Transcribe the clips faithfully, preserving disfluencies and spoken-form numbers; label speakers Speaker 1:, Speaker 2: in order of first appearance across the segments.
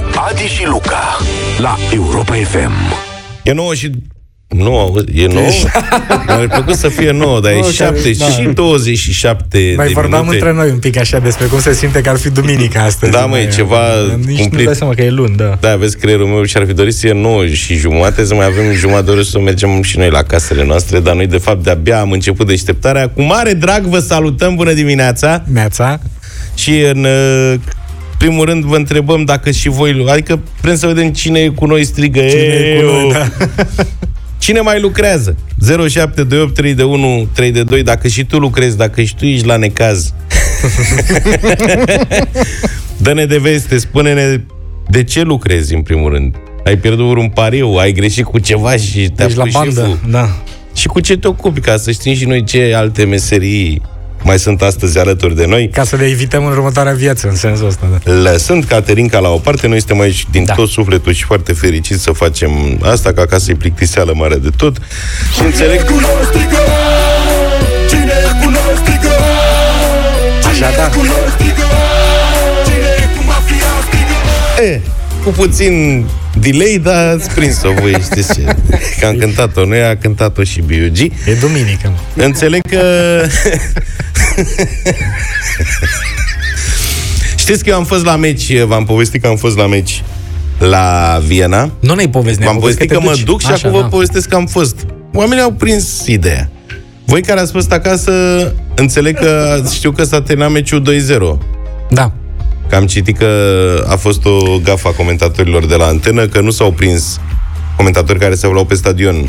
Speaker 1: cu Adi și Luca la Europa F M.
Speaker 2: E nouă și... Nu, e nouă. Mi-ar plăcut să fie nouă, dar e șapte da. și douăzeci și șapte
Speaker 3: Mai
Speaker 2: de
Speaker 3: vorbeam
Speaker 2: minute.
Speaker 3: între noi un pic așa despre cum se simte că ar fi duminică astăzi.
Speaker 2: Da, măi, ceva
Speaker 3: Nici
Speaker 2: cumplit.
Speaker 3: nu dai seama că e luni, da.
Speaker 2: Da, vezi, creierul meu și-ar fi dorit să fie nouă și jumătate, să mai avem jumătate de oră să mergem și noi la casele noastre, dar noi, de fapt, de-abia am început deșteptarea. Cu mare drag vă salutăm, bună dimineața!
Speaker 3: Neața.
Speaker 2: Și în primul rând vă întrebăm dacă și voi, adică vrem să vedem cine e cu noi, strigă
Speaker 3: Cine e cu noi, da.
Speaker 2: Cine mai lucrează? zero șapte doi opt trei unu trei doi. Dacă și tu lucrezi, dacă și tu ești la necaz, dă-ne de veste, spune-ne de ce lucrezi în primul rând. Ai pierdut un pariu, ai greșit cu ceva și te-a
Speaker 3: Ești la
Speaker 2: pus
Speaker 3: bandă,
Speaker 2: șeful.
Speaker 3: da.
Speaker 2: Și cu ce te ocupi, ca să știm și noi ce alte meserii mai sunt astăzi alături de noi.
Speaker 3: Ca să le evităm în următoarea viață, în sensul ăsta, da.
Speaker 2: Lăsând Caterinca la o parte, noi suntem aici din da. tot sufletul și foarte fericiți să facem asta, ca acasă e plictiseală mare de tot. Și înțeleg...
Speaker 3: Așa, da.
Speaker 2: E, cu puțin delay, dar ați prins-o voi, știți ce? Că am cântat-o noi, a cântat-o și B U G.
Speaker 3: E duminică.
Speaker 2: Înțeleg că... Știți că eu am fost la meci, v-am povestit că am fost la meci la Viena.
Speaker 3: Nu ne-ai povestit.
Speaker 2: V-am povestit că, că mă duc și
Speaker 3: așa,
Speaker 2: acum
Speaker 3: da.
Speaker 2: vă povestesc că am fost. Oamenii au prins ideea. Voi care ați fost acasă, înțeleg că știu că s-a terminat meciul doi zero.
Speaker 3: Da.
Speaker 2: Că am citit că a fost o gafă a comentatorilor de la antenă, că nu s-au prins comentatori care se aflau pe stadion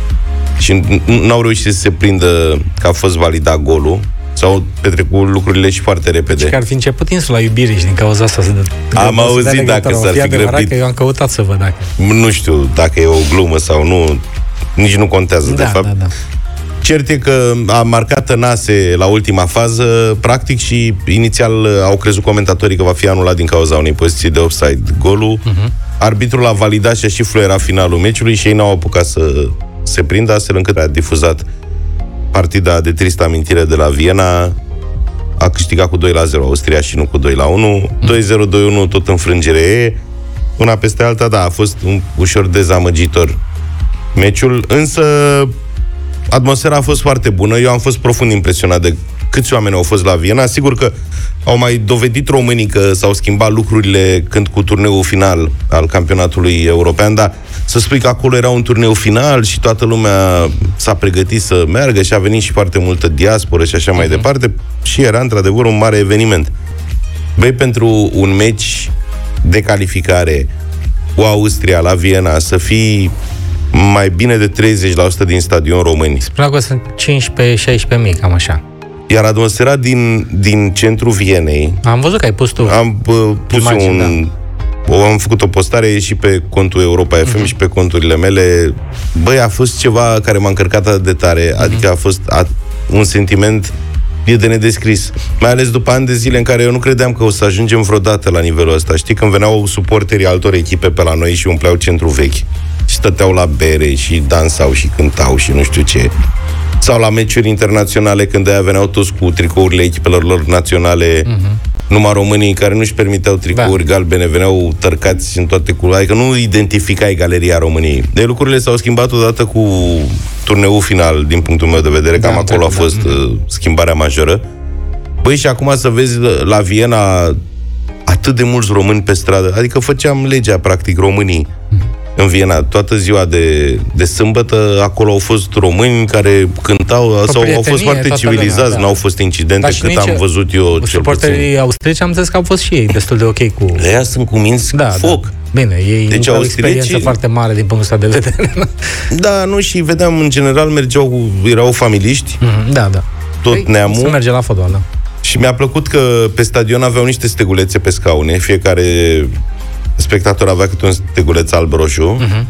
Speaker 2: și n-au reușit să se prindă că a fost validat golul. S-au petrecut lucrurile și foarte repede.
Speaker 3: Și că ar fi început insula iubirii și din cauza asta...
Speaker 2: Am auzit dacă s-ar fi grăbit.
Speaker 3: Că eu am căutat să văd dacă...
Speaker 2: Nu știu dacă e o glumă sau nu, nici nu contează,
Speaker 3: da,
Speaker 2: de fapt.
Speaker 3: Da, da.
Speaker 2: Cert e că a marcat Tănase la ultima fază, practic, și inițial au crezut comentatorii că va fi anulat din cauza unei poziții de offside golul. Uh-huh. Arbitrul a validat și a și fluierat finalul meciului și ei n-au apucat să se prindă, astfel încât a difuzat partida de tristă amintire de la Viena. A câștigat cu doi la zero Austria și nu cu doi la unu. doi zero doi unu, tot înfrângere e. Una peste alta, da, a fost un ușor dezamăgitor meciul, însă atmosfera a fost foarte bună. Eu am fost profund impresionat de câți oameni au fost la Viena. Sigur că au mai dovedit românii că s-au schimbat lucrurile când cu turneul final al campionatului european, dar să spui că acolo era un turneu final și toată lumea s-a pregătit să meargă și a venit și foarte multă diasporă și așa mai departe, și era într-adevăr un mare eveniment. Băi, pentru un meci de calificare cu Austria la Viena să fii mai bine de treizeci la sută din stadion români.
Speaker 3: Spunea că sunt cincisprezece șaisprezece mii, cam așa.
Speaker 2: Iar atmosfera din, din centrul Vienei...
Speaker 3: Am văzut că ai pus tu.
Speaker 2: Am uh, pus
Speaker 3: imagine,
Speaker 2: un... Da. Am făcut o postare și pe contul Europa F M uh-huh. și pe conturile mele. Băi, a fost ceva care m-a încărcat atât de tare. Uh-huh. Adică a fost a, un sentiment e de nedescris. Mai ales după ani de zile în care eu nu credeam că o să ajungem vreodată la nivelul ăsta. Știi, când veneau suporterii altor echipe pe la noi și umpleau centrul vechi și stăteau la bere și dansau și cântau și nu știu ce. Sau la meciuri internaționale, când aia veneau toți cu tricourile echipelor lor naționale, uh-huh. numai românii care nu-și permiteau tricouri da. galbene, veneau tărcați în toate culorile, adică nu identificai galeria României. De lucrurile s-au schimbat odată cu turneul final, din punctul meu de vedere, da, cam acolo da, a fost da. schimbarea majoră. Băi, și acum să vezi la Viena atât de mulți români pe stradă, adică făceam legea, practic, românii. Uh-huh. În Viena, toată ziua de, de sâmbătă, acolo au fost români care cântau, sau au fost foarte civilizați, lumea, da. N-au fost incidente, da, cât am văzut eu, cel puțin.
Speaker 3: Suporterii austrieci am zis că au fost și ei destul de ok cu...
Speaker 2: Ăia sunt cu minți da, foc. Da.
Speaker 3: Bine, ei
Speaker 2: deci
Speaker 3: au o experiență foarte mare din punctul ăsta de vedere.
Speaker 2: Da, nu, și vedeam, în general, mergeau, erau familiști,
Speaker 3: mm-hmm, da, da.
Speaker 2: tot păi, neamul.
Speaker 3: Se merge la fotbal, da.
Speaker 2: Și mi-a plăcut că pe stadion aveau niște stegulețe pe scaune, fiecare spectator avea câte un steguleț alb-roșu uh-huh.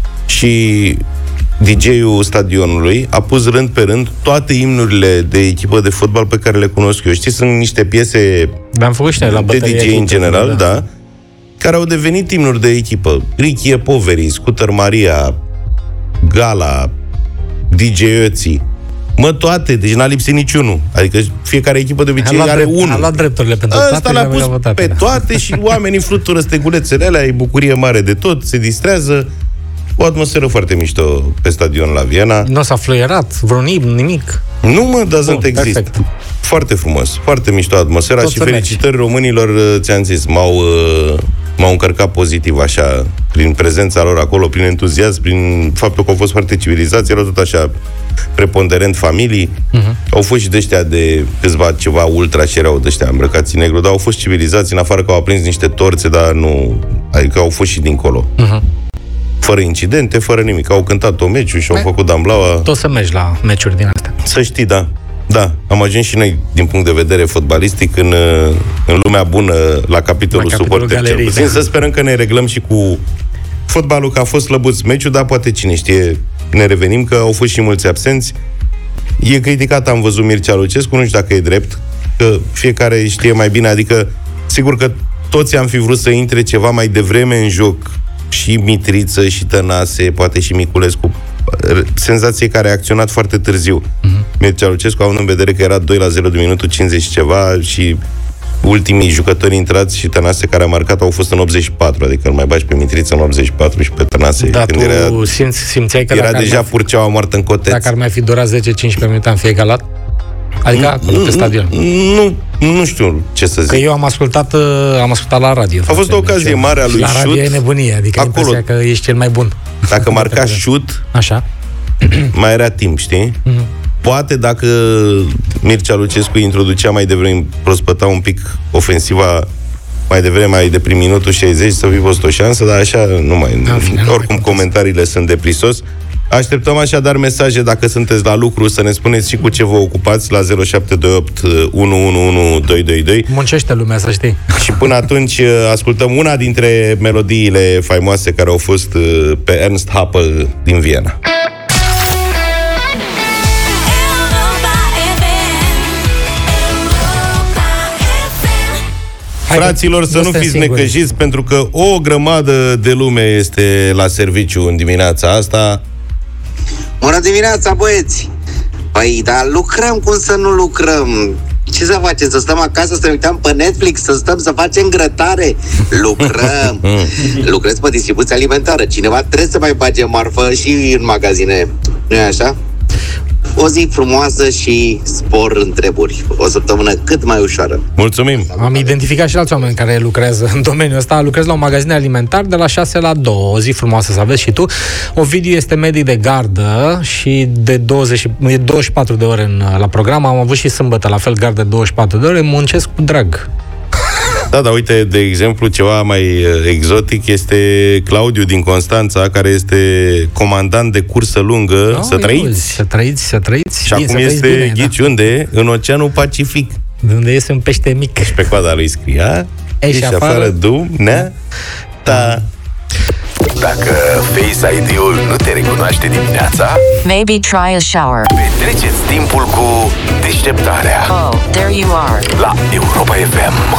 Speaker 2: și D J-ul stadionului a pus rând pe rând toate imnurile de echipă de fotbal pe care le cunosc eu. Știi, sunt niște piese
Speaker 3: am făcut și la
Speaker 2: de D J în general, da. da, care au devenit imnuri de echipă. Richie Poveri, Scooter Maria, Gala, D J Ötzi. Mă, toate, deci n-a lipsit niciunul. Adică fiecare echipă de obicei are
Speaker 3: drept,
Speaker 2: unul.
Speaker 3: A luat drepturile pentru
Speaker 2: Asta
Speaker 3: toate.
Speaker 2: l-a pus votate, pe da. toate și oamenii flutură stegulețele alea, e bucurie mare de tot, se distrează. O atmosferă foarte mișto pe stadion la Viena.
Speaker 3: Nu s-a fluierat, vreun nimic.
Speaker 2: Nu, mă, doesn't exist. Perfect. Foarte frumos, foarte mișto atmosfera tot și felicitări mergi. Românilor, ți-am zis, m-au, m-au încărcat pozitiv așa, prin prezența lor acolo, prin entuziasm, prin faptul că au fost foarte civilizați, erau tot așa preponderent familii. Uh-huh. Au fost și de ăștia de câțiva ceva ultra și erau de ăștia îmbrăcați în negru, dar au fost civilizați, în afară că au aprins niște torțe, dar nu, adică au fost și dincolo. Uh-huh. Fără incidente, fără nimic. Au cântat o meciul și au făcut damblaua.
Speaker 3: Tot să mergi la meciuri din astea.
Speaker 2: Să știi, da. Da, am ajuns și noi, din punct de vedere fotbalistic, în, în lumea bună, la capitolul la suporter. Cel puțin, da. Să sperăm că ne reglăm și cu fotbalul, că a fost slăbuț meciul, dar poate cine știe, ne revenim, că au fost și mulți absenți. E criticat, am văzut, Mircea Lucescu, nu știu dacă e drept, că fiecare știe mai bine, adică, sigur că toți am fi vrut să intre ceva mai devreme în joc, și Mitriță, și Tănase, poate și Miculescu, senzație că a reacționat foarte târziu. Uh-huh. Mircea Lucescu, având în vedere că era doi la zero de minutul cincizeci și ceva și ultimii jucători intrați și Tănase care a marcat au fost în optzeci și patru, adică îl mai bagi pe Mitriță în optzeci și patru și pe Tănase.
Speaker 3: Da,
Speaker 2: când
Speaker 3: tu
Speaker 2: era,
Speaker 3: simți, simțeai că
Speaker 2: era deja Furceaua moartă în coteț.
Speaker 3: Dacă ar mai fi durat zece cincisprezece minute, am fi egalat? Adică
Speaker 2: nu,
Speaker 3: pe stadion.
Speaker 2: Nu, nu știu ce să zic.
Speaker 3: Că eu am ascultat, am ascultat la radio.
Speaker 2: A fost o ocazie mare a lui
Speaker 3: la
Speaker 2: Șut.
Speaker 3: Radio e nebunie, adică acolo, impresia că ești cel mai bun.
Speaker 2: Dacă marca Șut,
Speaker 3: așa,
Speaker 2: mai era timp, știi? Mm-hmm. Poate dacă Mircea Lucescu introducea mai devreme, prospăta un pic ofensiva mai devreme, mai de prin minutul șaizeci, să fi fost o șansă, dar așa nu mai... Da, fine, oricum nu comentariile sunt de prisos. Așteptăm așadar mesaje dacă sunteți la lucru, să ne spuneți și cu ce vă ocupați la zero șapte doi opt unu unu unu doi doi doi.
Speaker 3: Muncește lumea, să știi.
Speaker 2: Și până atunci ascultăm una dintre melodiile faimoase care au fost pe Ernst Happel din Viena. Fraților, să nu fiți singuri. necăjiți, pentru că o grămadă de lume este la serviciu în dimineața asta.
Speaker 4: Bună dimineața, băieți! Păi, dar lucrăm, cum să nu lucrăm? Ce să facem? Să stăm acasă, să ne uităm pe Netflix, să stăm să facem grătare? Lucrăm! Lucrez pe distribuție alimentară. Cineva trebuie să mai bage marfă și în magazine. Nu-i așa? O zi frumoasă și spor în treburi. O săptămână cât mai ușoară.
Speaker 2: Mulțumim!
Speaker 3: Am identificat și alți oameni care lucrează în domeniul ăsta. Lucrez la un magazin alimentar de la șase la două. O zi frumoasă să aveți și tu. Ovidiu este medic de gardă și de douăzeci, douăzeci și patru de ore în, la program. Am avut și sâmbătă, la fel, gardă douăzeci și patru de ore. Muncesc cu drag.
Speaker 2: Da, dar uite, de exemplu, ceva mai exotic este Claudiu din Constanța, care este comandant de cursă lungă. No, să trăiți!
Speaker 3: Să trăiți, să trăiți!
Speaker 2: Și acum este, bine, ghici, da. Unde? În Oceanul Pacific.
Speaker 3: De unde este un pește mic.
Speaker 2: Și pe coada lui scria:
Speaker 3: ești afară,
Speaker 2: afară dumneata. Da.
Speaker 1: Dacă Face I D-ul nu te recunoaște dimineața,
Speaker 5: maybe try a shower.
Speaker 1: Petreceți timpul cu deșteptarea.
Speaker 5: Oh, there you are.
Speaker 1: La Europa F M.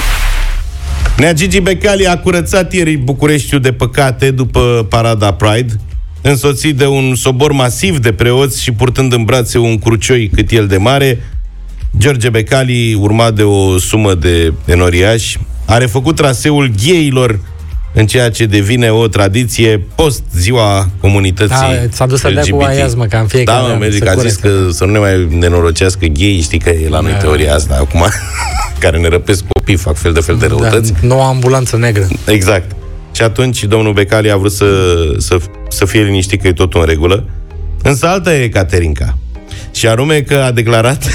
Speaker 2: Nea Gigi Becali a curățat ieri Bucureștiul de păcate după parada Pride, însoțit de un sobor masiv de preoți și purtând în brațe un crucioi cât el de mare. George Becali, urmat de o sumă de enoriași, a refăcut traseul gheilor în ceea ce devine o tradiție post ziua comunității.
Speaker 3: Da, s-a dus să dea cu aiazmă, ca în fiecare.
Speaker 2: Da, mă, medic a zis că să nu ne mai nenorocească ghei, știi că e la noi da, teoria asta acum, care ne răpesc copii, fac fel de fel de răutăți.
Speaker 3: Da, noua ambulanță negră.
Speaker 2: Exact. Și atunci domnul Becali a vrut să, să, să fie liniștit că e totul în regulă. Însă alta e Caterinca. Și anume că a declarat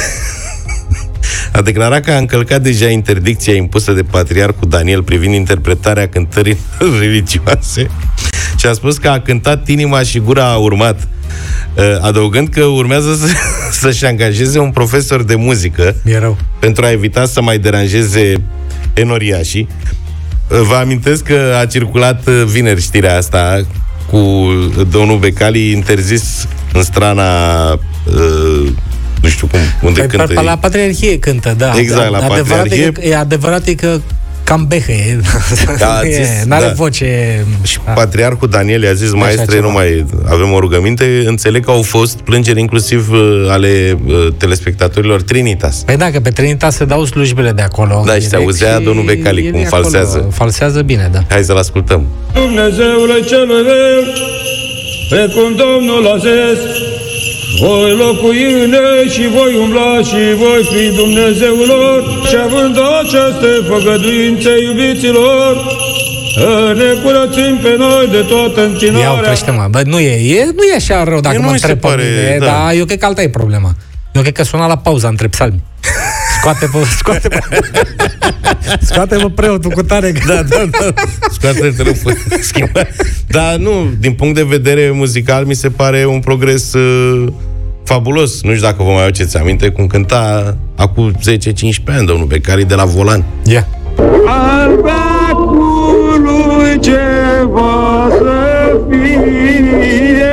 Speaker 2: a declarat că a încălcat deja interdicția impusă de patriarhul Daniel privind interpretarea cântării religioase și a spus că a cântat inima și gura a urmat, adăugând că urmează să, să-și angajeze un profesor de muzică pentru a evita să mai deranjeze enoriașii. Vă amintesc că a circulat vineri știrea asta cu domnul Becali interzis în strana uh, nu știu cum, unde păi, cântă.
Speaker 3: La Patriarhie cântă, da.
Speaker 2: Exact, la
Speaker 3: adevărat
Speaker 2: Patriarhie.
Speaker 3: E, că, e adevărat e că cam behăie.
Speaker 2: Da,
Speaker 3: n-are
Speaker 2: da.
Speaker 3: voce.
Speaker 2: Și
Speaker 3: da.
Speaker 2: patriarhul Daniel i-a zis, maestre, nu mai avem o rugăminte. Înțeleg că au fost plângeri inclusiv uh, ale uh, telespectatorilor Trinitas.
Speaker 3: Păi da, că pe Trinitas se dau slujbele de acolo.
Speaker 2: Da, și se auzea domnul Becali cum falsează.
Speaker 3: Falsează bine, da.
Speaker 2: Hai să-l ascultăm.
Speaker 6: Dumnezeule cel reu, precum Domnul a zis, voi locui în ei și voi umbla și voi fi Dumnezeul lor. Și având aceste făgăduințe, iubiților, ne curățim pe noi de toată închinarea.
Speaker 3: Ia oprește-mă, bă, nu e, e, nu e așa rău dacă
Speaker 2: e,
Speaker 3: mă întreb pe mine,
Speaker 2: da.
Speaker 3: Dar eu cred că alta e problema. Eu cred că suna la pauza între psalmi. Scoate-vă, scoate-vă, scoate-vă preotul cu tare.
Speaker 2: Da, da, da. Scoate-te, nu pot schimba. Dar nu, din punct de vedere muzical, mi se pare un progres uh, fabulos. Nu știu dacă vă mai aduceți aminte cum cânta acum zece cincisprezece ani domnul Becali de la volan.
Speaker 3: Ia. Yeah.
Speaker 6: Al veacului ce va să fie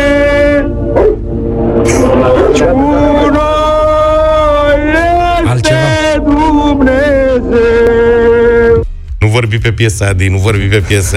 Speaker 3: altceva.
Speaker 2: Nu vorbi pe piesa, Adi, nu vorbi pe piesă.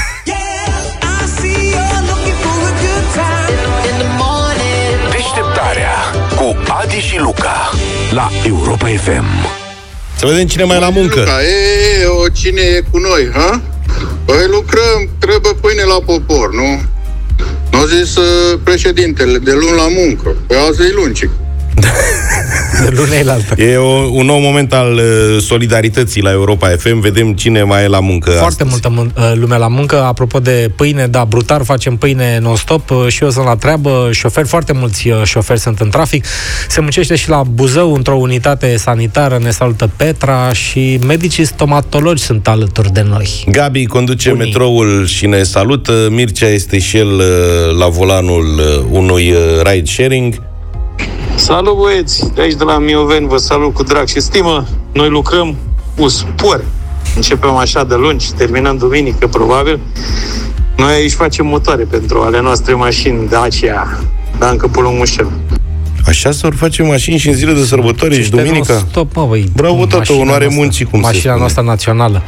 Speaker 1: Deșteptarea cu Adi și Luca la Europa F M.
Speaker 2: Să vedem cine mai e la muncă.
Speaker 7: Luca, e, o, cine e cu noi, ha? Păi lucrăm, trebuie pâine la popor, nu? N-au zis uh, președintele, de luni la muncă. Păi azi e lungi.
Speaker 3: De lunei la altă.
Speaker 2: E o, un nou moment al uh, solidarității la Europa F M. Vedem cine mai e la muncă.
Speaker 3: Foarte
Speaker 2: astăzi.
Speaker 3: multă uh, lume la muncă. Apropo de pâine, da, brutar, facem pâine non-stop uh, și eu sunt la treabă. Șoferi, foarte mulți uh, șoferi sunt în trafic. Se muncește și la Buzău, într-o unitate sanitară. Ne salută Petra și medicii stomatologi sunt alături de noi.
Speaker 2: Gabi conduce
Speaker 3: Unii.
Speaker 2: metroul și ne salută. Mircea este și el uh, la volanul uh, unui uh, ride-sharing.
Speaker 8: Salut, băieți! De aici, de la Mioveni, vă salut cu drag și stimă. Noi lucrăm cu spor. Începem așa de lungi, terminăm duminică, probabil. Noi aici facem motoare pentru ale noastre mașini Dacia, Dancă Pulumușel.
Speaker 2: Așa s-or face mașini și în zile de sărbătoare și duminica?
Speaker 3: Stop, mă, băi.
Speaker 2: Bravo, tată, onoare muncii, cum se
Speaker 3: Mașina
Speaker 2: spune.
Speaker 3: noastră națională.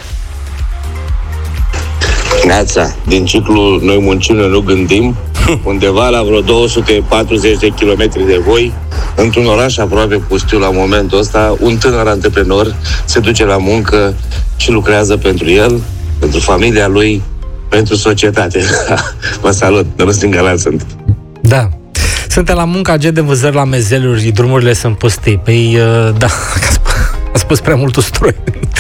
Speaker 9: Neața, din ciclu Noi muncim, noi nu gândim, undeva la vreo două sute patruzeci de kilometri de voi, într-un oraș aproape pustiu la momentul ăsta, un tânăr antreprenor se duce la muncă și lucrează pentru el, pentru familia lui, pentru societate. Vă salut, Dărus din Galați sunt.
Speaker 3: Da. Suntem la muncă, agent de vânzări la mezeluri, drumurile sunt pustii. Păi, uh, da, a spus prea mult ustroi.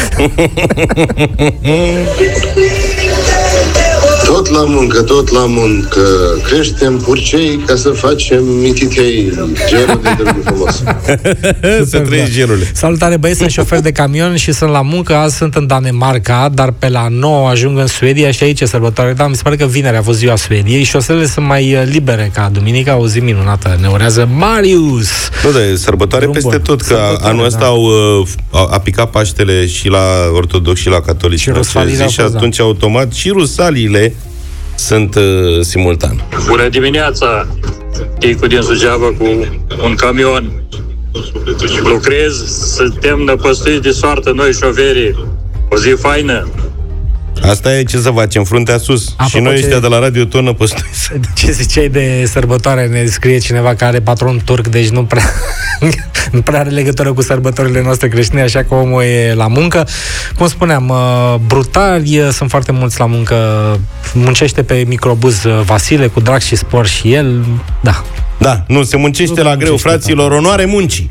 Speaker 7: Tot la muncă, tot la muncă. Creștem purcei ca să facem mititei. Gerul de drum frumos.
Speaker 2: Să trăiești, gerule.
Speaker 3: Salutare, băieți, sunt șofer de camion și sunt la muncă. Azi sunt în Danemarca, dar pe la nouă ajung în Suedia și aici e sărbătoare. Da, mi se pare că vineri a fost ziua Suediei. Șoselele sunt mai libere ca duminica, o zi minunată. Ne urează Marius.
Speaker 2: Nu, da, e sărbătoare
Speaker 3: Drum
Speaker 2: peste
Speaker 3: bun.
Speaker 2: tot, că
Speaker 3: Sărbătoare,
Speaker 2: anul ăsta
Speaker 3: da.
Speaker 2: au, uh, a, a picat Paștele și la ortodoxi și la catolici.
Speaker 3: Și rusaliile au
Speaker 2: și
Speaker 3: fost,
Speaker 2: atunci
Speaker 3: da.
Speaker 2: automat și rusaliile sunt uh, simultan.
Speaker 8: Bună dimineața! Chicu din Suceava cu un camion. Lucrez, suntem năpăstuiți de soartă noi șoferii. O zi faină!
Speaker 2: Asta e ce să facem, fruntea sus.
Speaker 3: Apropo,
Speaker 2: și noi
Speaker 3: ce-
Speaker 2: ăștia de la radio tot năpăstuiți.
Speaker 3: Ce ziceai de sărbătoare? Ne scrie cineva care are patron turc, deci nu prea, nu prea are legătură cu sărbătorile noastre creștine, așa că omul e la muncă. Cum spuneam, uh, brutali, uh, sunt foarte mulți la muncă. Muncește pe microbuz uh, Vasile, cu drag și spor și el. Da.
Speaker 2: Da, nu, se muncește
Speaker 3: Nu
Speaker 2: la
Speaker 3: se
Speaker 2: greu,
Speaker 3: muncește,
Speaker 2: fraților, onoare muncii.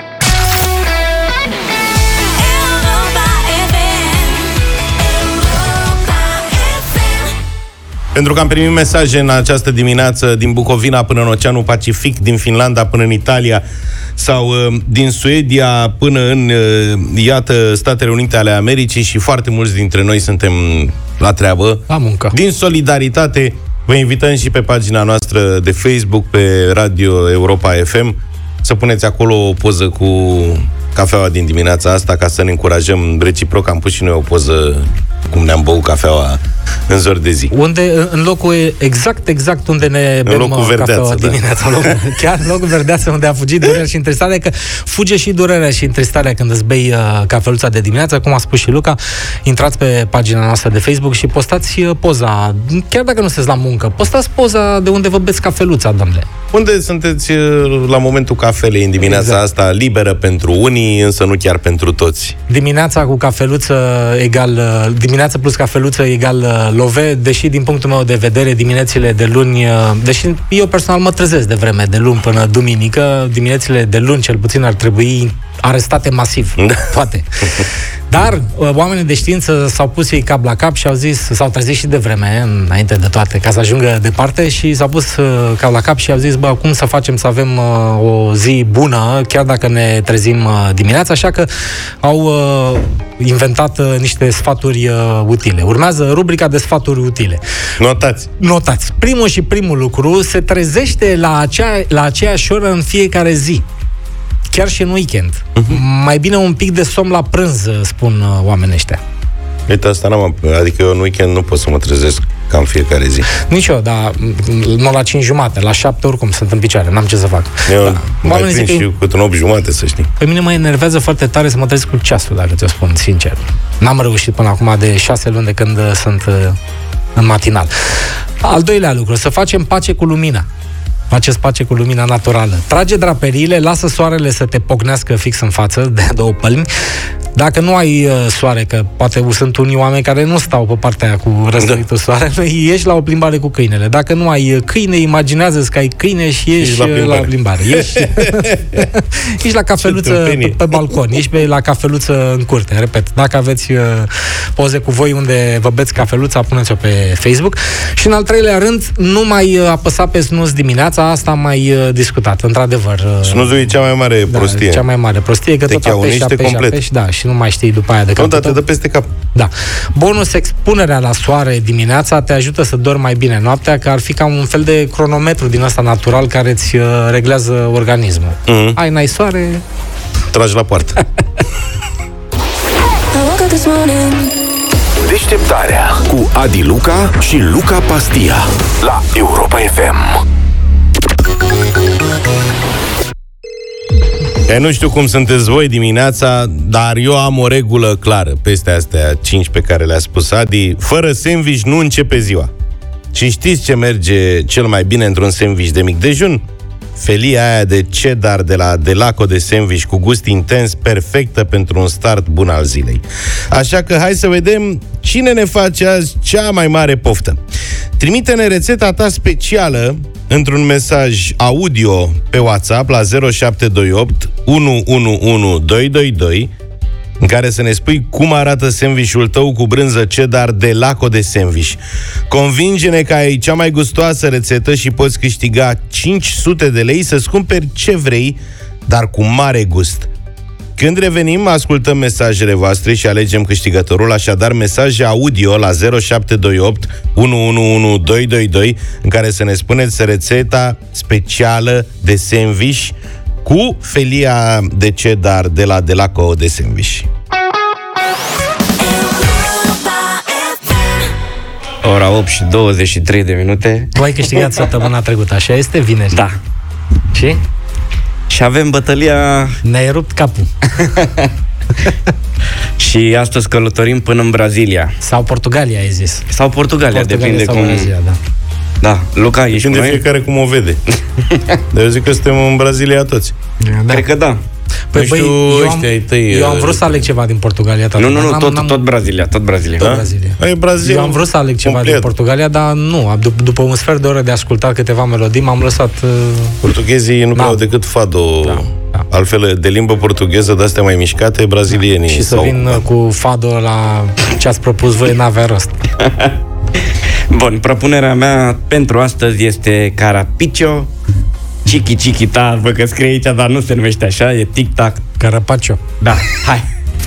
Speaker 2: Pentru că am primit mesaje în această dimineață din Bucovina până în Oceanul Pacific, din Finlanda până în Italia sau uh, din Suedia până în, uh, iată, Statele Unite ale Americii și foarte mulți dintre noi suntem la treabă.
Speaker 3: La muncă.
Speaker 2: Din solidaritate, vă invităm și pe pagina noastră de Facebook, pe Radio Europa F M, să puneți acolo o poză cu cafeaua din dimineața asta, ca să ne încurajăm reciproc. Am pus și noi o poză cum ne-am băut cafeaua în zori de zi.
Speaker 3: Unde, în locul exact, exact unde ne bem
Speaker 2: locul Verdeață, da.
Speaker 3: dimineața. Locul, chiar în locul Verdeață, unde a fugit durerea și întristarea, că fuge și durerea și întristarea când îți bei uh, cafeluța de dimineață, cum a spus și Luca. Intrați pe pagina noastră de Facebook și postați uh, poza, chiar dacă nu sunteți la muncă, postați poza de unde vă beți cafeluța, domnule.
Speaker 2: Unde sunteți uh, la momentul cafelei în dimineața exact. asta, liberă pentru unii, însă nu chiar pentru toți.
Speaker 3: Dimineața cu cafeluță egal, dimineața plus cafeluță egal love, deși din punctul meu de vedere diminețile de luni, deși eu personal mă trezesc de vreme de luni până duminică, diminețile de luni cel puțin ar trebui arestate masiv, poate. Dar oamenii de știință s-au pus ei cap la cap și au zis, s-au trezit și de vreme, înainte de toate, ca să ajungă departe, și s-au pus cap la cap și au zis, bă, cum să facem să avem uh, o zi bună, chiar dacă ne trezim uh, dimineața, așa că au uh, inventat uh, niște sfaturi uh, utile. Urmează rubrica de sfaturi utile.
Speaker 2: Notați.
Speaker 3: Notați. Primul și primul lucru, se trezește la, acea, la aceeași oră în fiecare zi. Chiar și în weekend. Uh-huh. Mai bine un pic de somn la prânz, spun uh, oamenii ăștia.
Speaker 2: Uite, asta n-am... Adică eu în weekend nu pot să mă trezesc cam fiecare zi.
Speaker 3: Nici eu, dar nu la cinci jumate, la șapte oricum sunt în picioare, n-am ce să fac.
Speaker 2: Eu
Speaker 3: da.
Speaker 2: mai prind și cât în opt jumate, să știi.
Speaker 3: Pe mine mă enervează foarte tare să mă trezesc cu ceasul, dacă ți-o spun sincer. N-am reușit până acum de șase luni de când sunt uh, în matinal. Al doilea lucru, să facem pace cu lumina. Faceți pace cu lumina naturală. Trage draperiile, lasă soarele să te pocnească fix în față, de două pălmi. Dacă nu ai uh, soare, că poate sunt unii oameni care nu stau pe partea aia cu răsăritul soarelui, ieși la o plimbare cu câinele. Dacă nu ai câine, imaginează-ți că ai câine și ieși, ieși la plimbare. La plimbare. Ieși, ieși la cafeluță pe, pe balcon, ieși pe, la cafeluță în curte. Repet, dacă aveți uh, poze cu voi unde vă beți cafeluța, puneți-o pe Facebook. Și în al treilea rând, nu mai uh, apăsa pe snooze dimineața, asta am mai uh, discutat, într-adevăr. Uh,
Speaker 2: Snooze-ul e cea mai mare
Speaker 3: da,
Speaker 2: prostie.
Speaker 3: Cea mai mare prostie, că
Speaker 2: te
Speaker 3: tot apeși, apeși, apeși, da, și nu mai știi după aia de
Speaker 2: capul. Nu, dar te dă peste cap.
Speaker 3: Da. Bonus, expunerea la soare dimineața te ajută să dormi mai bine noaptea, că ar fi ca un fel de cronometru din ăsta natural care îți uh, reglează organismul. Mm-hmm. Ai, n-ai soare...
Speaker 2: Tragi la poartă.
Speaker 1: Deșteptarea cu Adi Luca și Luca Pastia la Europa F M.
Speaker 2: Eu nu știu cum sunteți voi dimineața, dar eu am o regulă clară peste astea cinci pe care le-a spus Adi. Fără sandwich nu începe ziua. Și știți ce merge cel mai bine într-un sandwich de mic dejun? Felia aia de cheddar de la Delaco de sandwich cu gust intens, perfectă pentru un start bun al zilei. Așa că hai să vedem cine ne face azi cea mai mare poftă. Trimite-ne rețeta ta specială într-un mesaj audio pe WhatsApp la zero șapte doi opt unu unu unu doi doi doi, în care să ne spui cum arată sandvișul tău cu brânză cheddar Delaco de sandwich. Convinge-ne că ai cea mai gustoasă rețetă și poți câștiga cinci sute de lei să-ți cumperi ce vrei, dar cu mare gust. Când revenim, ascultăm mesajele voastre și alegem câștigătorul, așadar mesaje audio la zero șapte doi opt unu unu unu doi doi doi, în care să ne spuneți rețeta specială de sandwich cu felia de cheddar de la Delaco de sandwich.
Speaker 10: Ora opt și douăzeci și trei de minute.
Speaker 3: Tu ai câștigat săptămâna trecută, așa este? Vineri.
Speaker 10: Da.
Speaker 3: Și?
Speaker 10: Și avem bătălia...
Speaker 3: Ne-ai rupt capul.
Speaker 10: Și astăzi călătorim până în Brazilia.
Speaker 3: Sau Portugalia, ai zis.
Speaker 10: Sau Portugalia, Portugalia depinde
Speaker 3: sau
Speaker 10: cum...
Speaker 3: Brazilia, da.
Speaker 10: Da, Luca, ești
Speaker 2: depinde fiecare cum o vede. Dar eu zic că suntem în Brazilia toți.
Speaker 10: Da. Cred că da.
Speaker 3: Păi,
Speaker 2: băi, eu, am, tăi,
Speaker 3: eu am vrut să aleg ceva din Portugalia.
Speaker 10: Nu, nu, nu, tot, n-am... tot Brazilia, tot Brazilia.
Speaker 3: Tot
Speaker 10: da?
Speaker 3: Brazilia.
Speaker 2: Ai, Brazilia.
Speaker 3: Eu am vrut să aleg ceva complet din Portugalia, dar nu. Dup- după un sfert de oră de ascultat câteva melodii, m-am lăsat... Uh...
Speaker 2: Portughezii nu prea au decât fado. Da. Da. Altfel, de limbă portugheză, de-astea mai mișcate, brazilienii.
Speaker 3: Da. Și să sau... vin da. cu fado la ce ați propus voi, n-avea rost.
Speaker 10: Bun, propunerea mea pentru astăzi este Carapiccio Chiqui Chiquita, vă că scrie aici, dar nu se numește așa, e tic-tac.
Speaker 3: Carapaccio.
Speaker 10: Da, hai.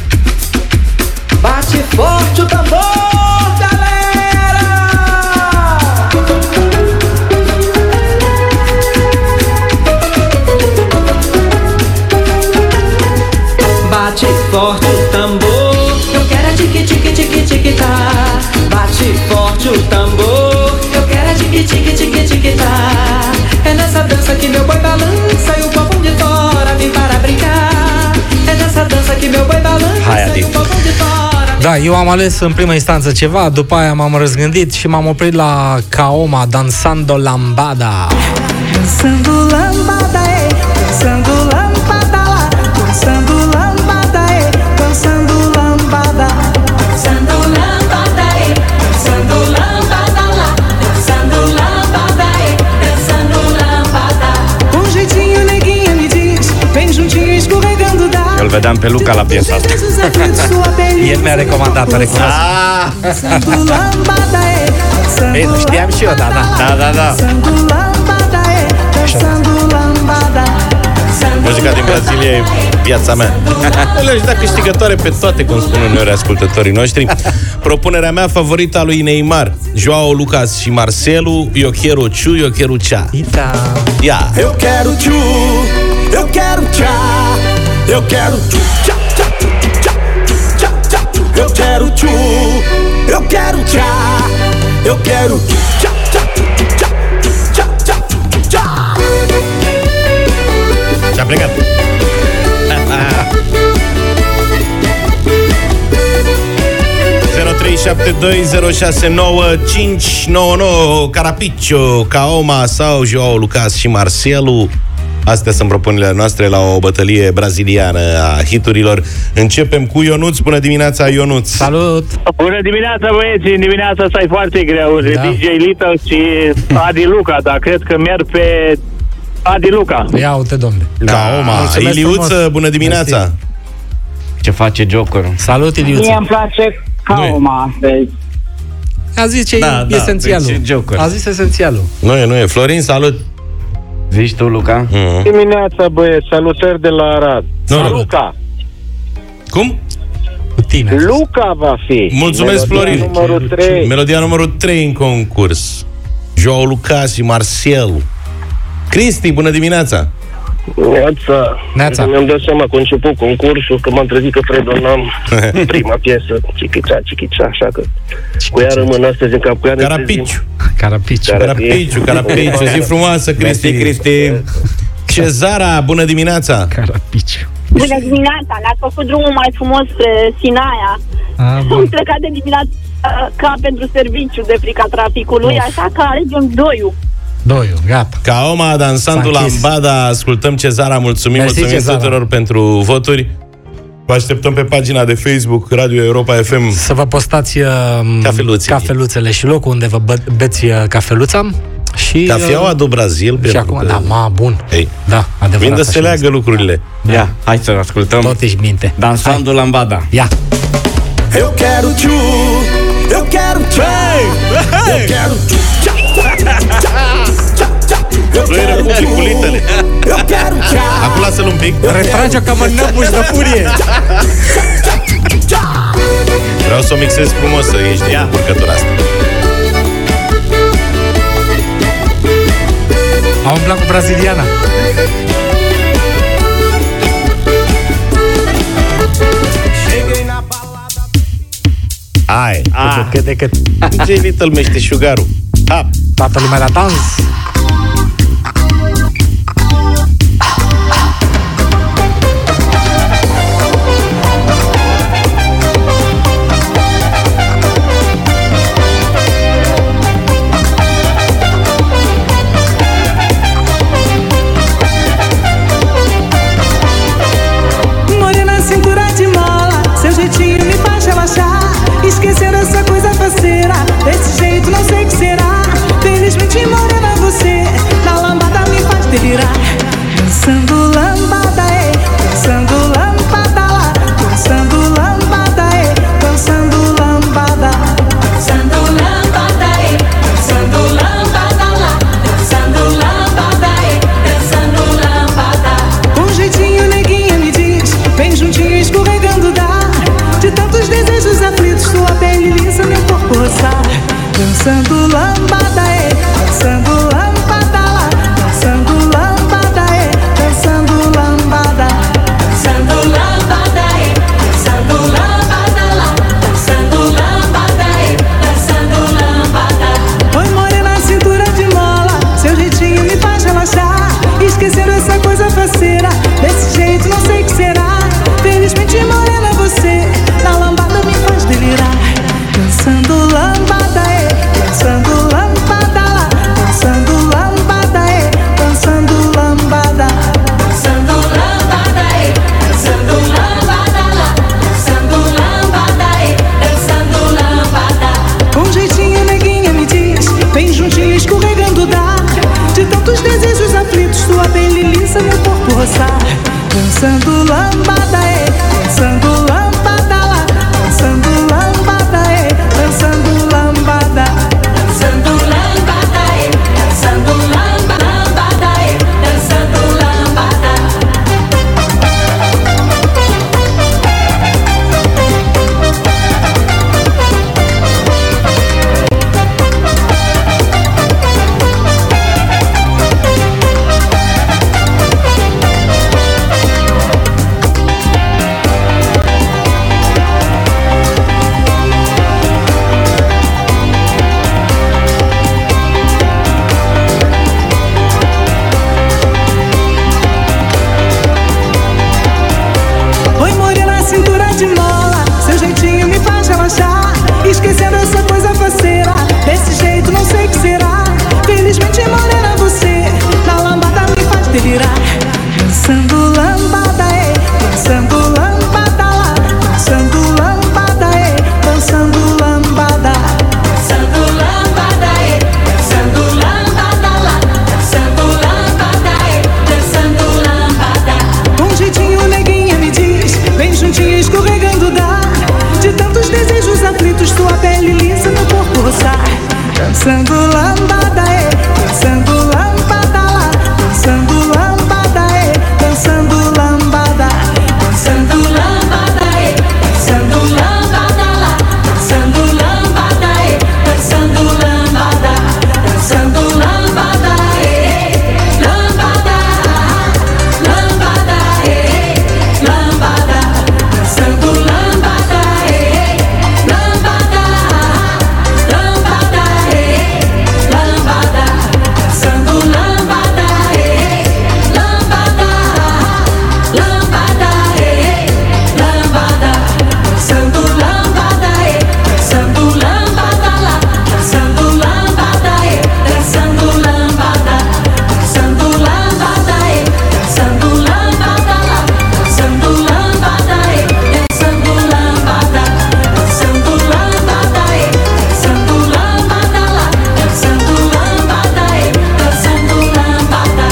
Speaker 11: Bate forte o tambor, galera! Bate forte o tambor, eu quero tique, tique, tique, tique, tá. Bate forte o tambor. Eu quero é tique, tique, tique, tique, tá. É nessa dança que meu boi balança e o popão de fora vem para brincar. É nessa dança que meu boi balança e o popão de fora.
Speaker 3: Da, eu am ales în prima instanță ceva, după aia m-am răzgândit și m-am oprit la Kaoma, Dansando Lambada.
Speaker 11: Dançando lambada, eh, dançando lambada lá, dançando lambada, eh, dançando lambada, dançando lambada, eh, dançando lambada lá, dançando lambada, eh, dançando lambada. Com jeitinho neguinha me diz, vem juntinho escorregando da.
Speaker 10: Eu îl vedeam pe Luca la piesa asta.
Speaker 3: El mi-a recomandat-o, recunosc.
Speaker 11: Dançando lambada, eh, dançando.
Speaker 3: Ei, nu știam și eu, da, da.
Speaker 10: Da, da, da.
Speaker 2: Muzica din Brazilia e viața mea. Le-aș da câștigătoare pe toate, cum spun uneori ascultătorii noștri. Propunerea mea favorită a lui Neymar, João Lucas și Marcelo, Eu quero ciu, eu quero cea. Ia.
Speaker 11: Eu quero ciu, eu quero cea. Eu quero ciu, cea, cea, cea, cea, cea. Eu quero ciu, eu quero cea. Eu quero cea, cea, cea, cea, cea, cea.
Speaker 2: Și-a plecat. zero trei șapte doi zero șase nouă cinci nouă nouă Carapiccio, Kaoma sau João Lucas și Marcelo. Astea sunt propunerile noastre la o bătălie braziliană a hiturilor. Începem cu Ionuț. Bună dimineața, Ionuț.
Speaker 3: Salut!
Speaker 12: Bună dimineața, băieți! În dimineața asta e foarte greu. Da. D J Little și Adi Luca, dar cred că merg pe Adi Luca.
Speaker 3: Ia uite, domnule.
Speaker 2: Kaoma. Iliuță, bună dimineața!
Speaker 10: Mersi. Ce face Joker?
Speaker 3: Salut, Iliuță!
Speaker 13: Mie îmi place Kaoma.
Speaker 3: A zis ce
Speaker 10: da,
Speaker 3: e esențialul.
Speaker 10: Da,
Speaker 3: A zis esențialul.
Speaker 2: Nu e, nu e. Florin, salut!
Speaker 10: Zici tu, Luca?
Speaker 12: Mm-hmm. Dimineața, băieți, salutări de la Arad.
Speaker 2: No,
Speaker 12: Luca.
Speaker 2: Cum?
Speaker 3: Cu tine.
Speaker 12: Luca va fi.
Speaker 2: Mulțumesc,
Speaker 12: Melodia
Speaker 2: Florin.
Speaker 12: Numărul trei.
Speaker 2: Melodia numărul trei în concurs. João Lucas și Marcelo. Cristi, bună dimineața!
Speaker 14: Neața.
Speaker 3: Neața.
Speaker 14: Mi-am dat seama că a început concursul, că m-am trezit că predonam prima piesă, Chichicea, Chichicea, așa că cu ea rămân astăzi în cap, cu ea ne
Speaker 2: Carapiciu.
Speaker 3: Carapiciu.
Speaker 2: Carapiciu, Carapiciu. Zi frumoasă, Cristi.
Speaker 10: Cristi.
Speaker 2: Cezara, bună dimineața!
Speaker 3: Carapiciu.
Speaker 15: Bună dimineața, ne-ați făcut drumul mai frumos spre Sinaia. Am plecat de dimineață ca pentru serviciu de frica traficului, of. Așa că alegem doiul.
Speaker 3: Doiul, gata.
Speaker 2: Kaoma, Dansando Lambada. Ascultăm Cezara, mulțumim,
Speaker 3: Mersi,
Speaker 2: mulțumim
Speaker 3: Cezara.
Speaker 2: tuturor pentru voturi. Vă așteptăm pe pagina de Facebook Radio Europa F M.
Speaker 3: Să vă postați uh, cafeluțele și locul unde vă bă- beți uh, cafeluța. Și,
Speaker 2: Cafeaua do Brasil.
Speaker 3: Și acum, da, ma, bun.
Speaker 2: Ei,
Speaker 3: da, adevărat.
Speaker 2: Vinde să se leagă lucrurile.
Speaker 3: Da.
Speaker 10: Ia, hai să ascultăm.
Speaker 3: Tot ești minte.
Speaker 10: Dansando Lambada.
Speaker 3: Ia.
Speaker 11: Eu quero ciu, eu quero tchau, eu quero tchau, eu quero
Speaker 2: publiculitele.
Speaker 11: Eu quero tchau.
Speaker 2: Acum lasă-l un pic.
Speaker 3: Retrage-o că mă năbuși de furie.
Speaker 2: Vreau să o mixez frumos, să ieși din încurcătura asta.
Speaker 3: Am umblat cu braziliana.
Speaker 2: Hai,
Speaker 3: ah. cât de cât.
Speaker 2: D J Little meșteșugarul. Ha.
Speaker 3: Toată lumea la dans.
Speaker 11: Morena, cintura de mola, seu jeitinho me faz relaxar. Esquecer essa coisa faceira, desse jeito não sei o que será. Felizmente morena você, na lambada me faz delirar. Dançando lambada, eh, dançando lambada lá, dançando lambada, eh, dançando lambada. Dançando lambada, eh, dançando lambada lá, dançando lambada, eh, dançando lambada. Com jeitinho neguinha me diz, vem juntinho escorregando dá. De tantos desejos aflitos, sua pele lisa, meu corpo roçar. Dançando lambada, eh, dançando lambada lá, dançando lambada, eh, dançando lambada. Dançando lambada, eh, dançando lambada lá, dançando lambada, é, dançando lambada lá, dançando lambada, é, dançando lambada, dançando lambada, é, dançando lambada lá, dançando lambada, é, dançando lambada, dançando lambada, é, lambada, lambada, é, lambada, dançando lambada, é, lambada, lambada, é, lambada, dançando lambada, é, lambada, lambada, é, lambada, dançando lambada, é, dançando lambada lá, dançando lambada, é, dançando lambada, dançando lambada, é, dançando lambada lá, dançando lambada, é, dançando lambada, dançando lambada, é, dançando lambada lá, dançando lambada, é, dançando lambada.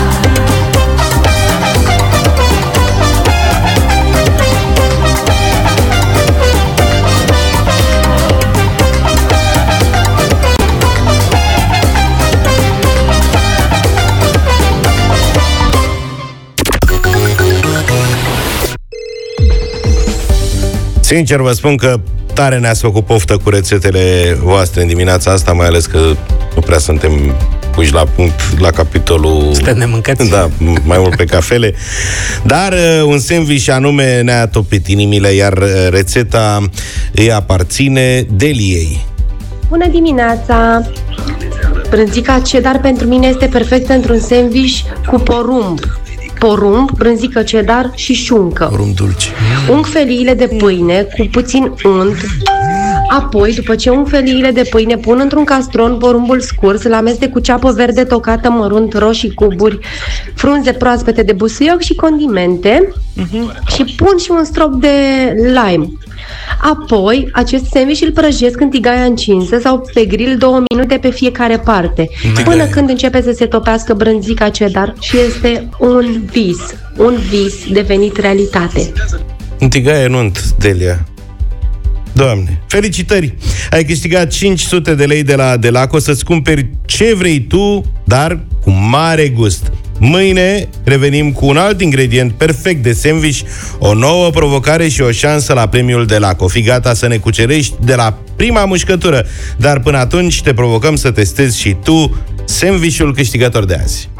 Speaker 2: Sincer vă spun că tare ne-ați făcut poftă cu rețetele voastre în dimineața asta, mai ales că nu prea suntem puși la punct la capitolul...
Speaker 3: Suntem nemâncați.
Speaker 2: Da, mai mult pe cafele. Dar uh, un sandwich anume ne-a topit inimile, iar uh, rețeta îi aparține Deliei.
Speaker 16: Bună dimineața! Brânzica cheddar pentru mine este perfectă într-un sandwich cu porumb. Porumb, brânzică cheddar și șuncă.
Speaker 2: Porumb dulce.
Speaker 16: Ung feliile de pâine cu puțin unt. Apoi, după ce ung feliile de pâine, pun într-un castron porumbul scurs, îl amestec cu ceapă verde tocată mărunt, roșii cuburi, frunze proaspete de busuioc și condimente uh-huh. și pun și un strop de lime. Apoi, acest sandwich îl prăjesc în tigaia încinsă sau pe grill două minute pe fiecare parte, până când începe să se topească brânzica cheddar și este un vis, un vis devenit realitate.
Speaker 2: În tigaie nunt, Delia. Doamne, felicitări! Ai câștigat cinci sute de lei de la Delaco să-ți cumperi ce vrei tu, dar cu mare gust. Mâine revenim cu un alt ingredient perfect de sandwich, o nouă provocare și o șansă la premiul Delaco. Fii gata să ne cucerești de la prima mușcătură, dar până atunci te provocăm să testezi și tu sandwichul câștigător de azi.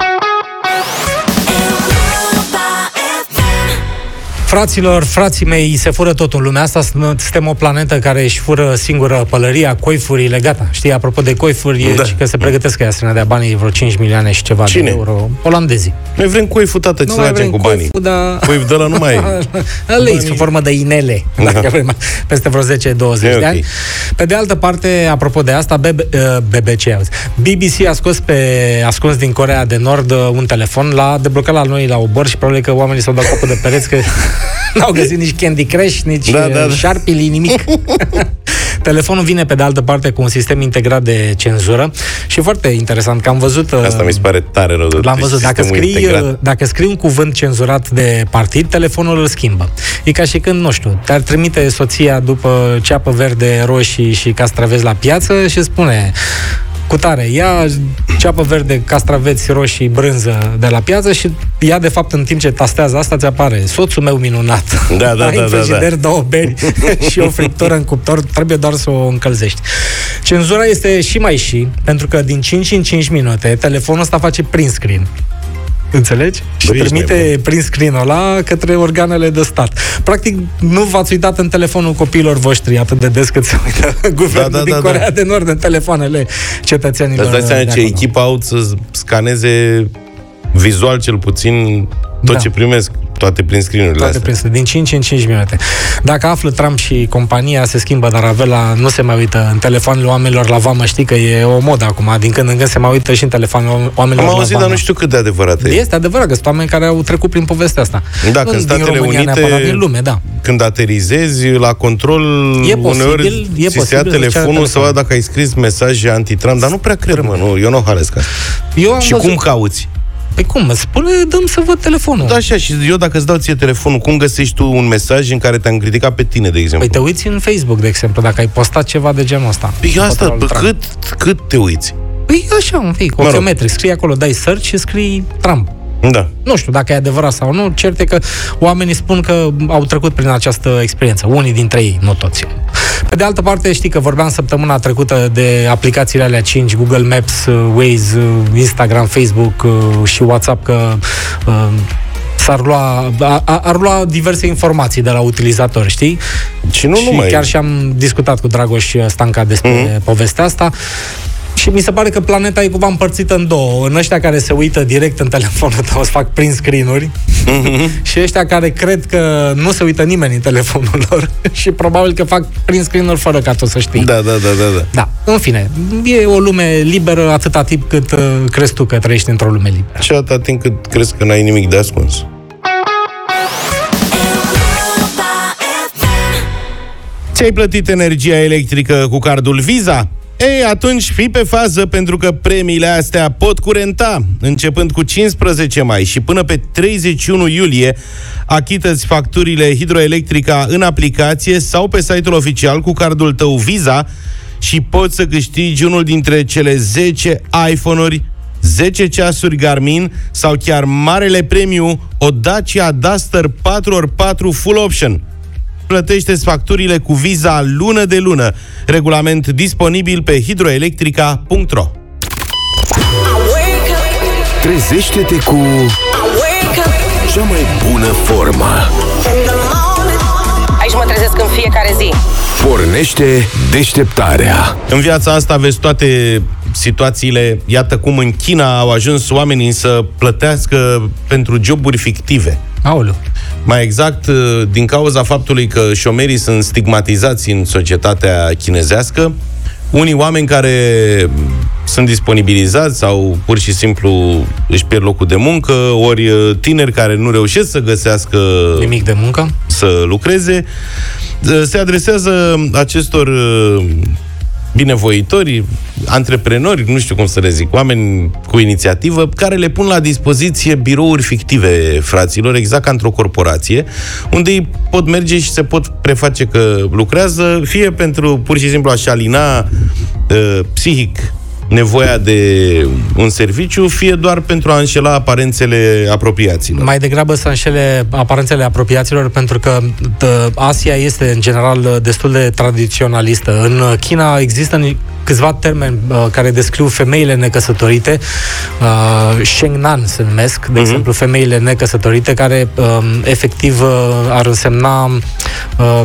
Speaker 3: Fraților, frații mei, se fură tot în lumea asta. Suntem o planetă care își fură singură pălăria, coifurile, gata. Știi, apropo de coifuri, da. Că se pregătesc ea să ne dea banii, vreo cinci milioane și ceva Cine? de euro. Olandezii.
Speaker 2: Noi vrem coiful, tată, ce să facem cu banii?
Speaker 3: Coiful, da...
Speaker 2: Coif de ăla nu mai e.
Speaker 3: Ăla e sub formă de inele, da. Dacă vrem, peste vreo zece douăzeci de ani. Pe de altă parte, apropo de asta, B B C, B B C a scos pe ascuns din Coreea de Nord un telefon, l-a deblocat la noi la obor și probabil că oamenii s-au dat capul de pereți că n-au găsit nici Candy Crush, nici da, da, da. Sharpie, nimic. Telefonul vine pe de altă parte cu un sistem integrat de cenzură și foarte interesant că am văzut...
Speaker 2: Asta mi se pare tare rău de
Speaker 3: L-am văzut. Dacă scrii, dacă scrii un cuvânt cenzurat de partid, telefonul îl schimbă. E ca și când, nu știu, te-ar trimite soția după ceapă verde, roșii și castraveți la piață și spune... cu tare, ia ceapă verde, castraveți, roșii, brânză de la piață și ea, de fapt, în timp ce tastează asta, ți apare soțul meu minunat.
Speaker 2: Da, da,
Speaker 3: ai
Speaker 2: da,
Speaker 3: în frigider
Speaker 2: da, da.
Speaker 3: două beri și o friptură în cuptor, trebuie doar să o încălzești. Cenzura este și mai și, pentru că din cinci în cinci minute telefonul ăsta face print screen. Înțelegi? Și Băi, trimite prin screen-ul ăla către organele de stat. Practic, nu v-ați uitat în telefonul copiilor voștri atât de des cât se uită guvernul da, da, din da, Coreea da. de Nord în telefoanele cetățenilor.
Speaker 2: Îți dai seama ce echipa au să scaneze vizual cel puțin tot da. ce primesc, toate prin screen-urile
Speaker 3: toate astea. Prin, din cinci în cinci minute. Dacă află Trump și compania, se schimbă, dar Avela nu se mai uită în telefoanele oamenilor la vamă. Știi că e o modă acum, din când în când se mai uită și în telefonele oamenilor
Speaker 2: Am
Speaker 3: la
Speaker 2: auzit,
Speaker 3: vamă.
Speaker 2: dar nu știu cât de adevărat e.
Speaker 3: Este adevărat că sunt oameni care au trecut prin povestea asta.
Speaker 2: Da, când Statele Unite,
Speaker 3: din lume, da.
Speaker 2: când aterizezi la control,
Speaker 3: e posibil,
Speaker 2: uneori
Speaker 3: e
Speaker 2: ți se ia telefonul să vadă dacă ai scris mesaje anti-Trump, dar nu prea cred, mă, nu, eu nu halesc asta. Și cum cauți?
Speaker 3: Păi cum? Spune, dăm să văd telefonul.
Speaker 2: Da, așa, și eu dacă îți dau ție telefonul, cum găsești tu un mesaj în care te-am criticat pe tine, de exemplu?
Speaker 3: Păi te uiți în Facebook, de exemplu, dacă ai postat ceva de genul ăsta.
Speaker 2: Păi asta, pe cât, cât te uiți?
Speaker 3: Păi așa, un pic, ochiometric. Scrii acolo, dai search și scrii Trump.
Speaker 2: Da.
Speaker 3: Nu știu dacă e adevărat sau nu, cert e că oamenii spun că au trecut prin această experiență. Unii dintre ei, nu toți. Pe de altă parte, știi că vorbeam săptămâna trecută de aplicațiile alea cinci, Google Maps, Waze, Instagram, Facebook și WhatsApp, că s-ar lua, ar lua diverse informații de la utilizatori, știi?
Speaker 2: Și nu
Speaker 3: și
Speaker 2: numai.
Speaker 3: Chiar și am discutat cu Dragoș Stanca despre mm-hmm. povestea asta. Și mi se pare că planeta e cumva împărțită în două. În ăștia care se uită direct în telefonul tău, îți fac print screen-uri, mm-hmm. și ăștia care cred că nu se uită nimeni în telefonul lor și probabil că fac print screen-uri fără ca tu să știi.
Speaker 2: Da, da, da, da, da.
Speaker 3: Da, în fine, e o lume liberă atâta timp cât uh, crezi tu că trăiești într-o lume liberă.
Speaker 2: Și atâta timp cât crezi că n-ai nimic de ascuns. Ți-ai plătit energia electrică cu cardul Visa? Ei, atunci fii pe fază, pentru că premiile astea pot curenta. Începând cu cincisprezece mai și până pe treizeci și unu iulie, achită-ți facturile Hidroelectrica în aplicație sau pe site-ul oficial cu cardul tău Visa și poți să câștigi unul dintre cele zece iPhone-uri, zece ceasuri Garmin sau chiar marele premiu, o Dacia Duster patru ori patru Full Option. Plătește-ți facturile cu Visa lună de lună. Regulament disponibil pe hidroelectrica punct ro.
Speaker 1: Trezește-te cu cea mai bună formă.
Speaker 17: Aici mă trezesc în fiecare zi.
Speaker 1: Pornește deșteptarea.
Speaker 2: În viața asta vezi toate situațiile. Iată cum în China au ajuns oamenii să plătească pentru joburi fictive.
Speaker 3: Aoleu.
Speaker 2: Mai exact, din cauza faptului că șomerii sunt stigmatizați în societatea chinezească, unii oameni care sunt disponibilizați sau pur și simplu își pierd locul de muncă, ori tineri care nu reușesc să găsească
Speaker 3: nimic de muncă,
Speaker 2: să lucreze, se adresează acestor binevoitori, antreprenori, nu știu cum să le zic, oameni cu inițiativă, care le pun la dispoziție birouri fictive, fraților, exact ca într-o corporație, unde ei pot merge și se pot preface că lucrează, fie pentru pur și simplu a-și alina uh, psihic nevoia de un serviciu, fie doar pentru a înșela aparențele apropiaților.
Speaker 3: Mai degrabă să înșele aparențele apropiaților, pentru că tă, Asia este în general destul de tradiționalistă. În China există câțiva termeni uh, care descriu femeile necăsătorite, uh, Shengnan se numesc, de uh-huh. exemplu, femeile necăsătorite, care uh, efectiv uh, ar însemna uh,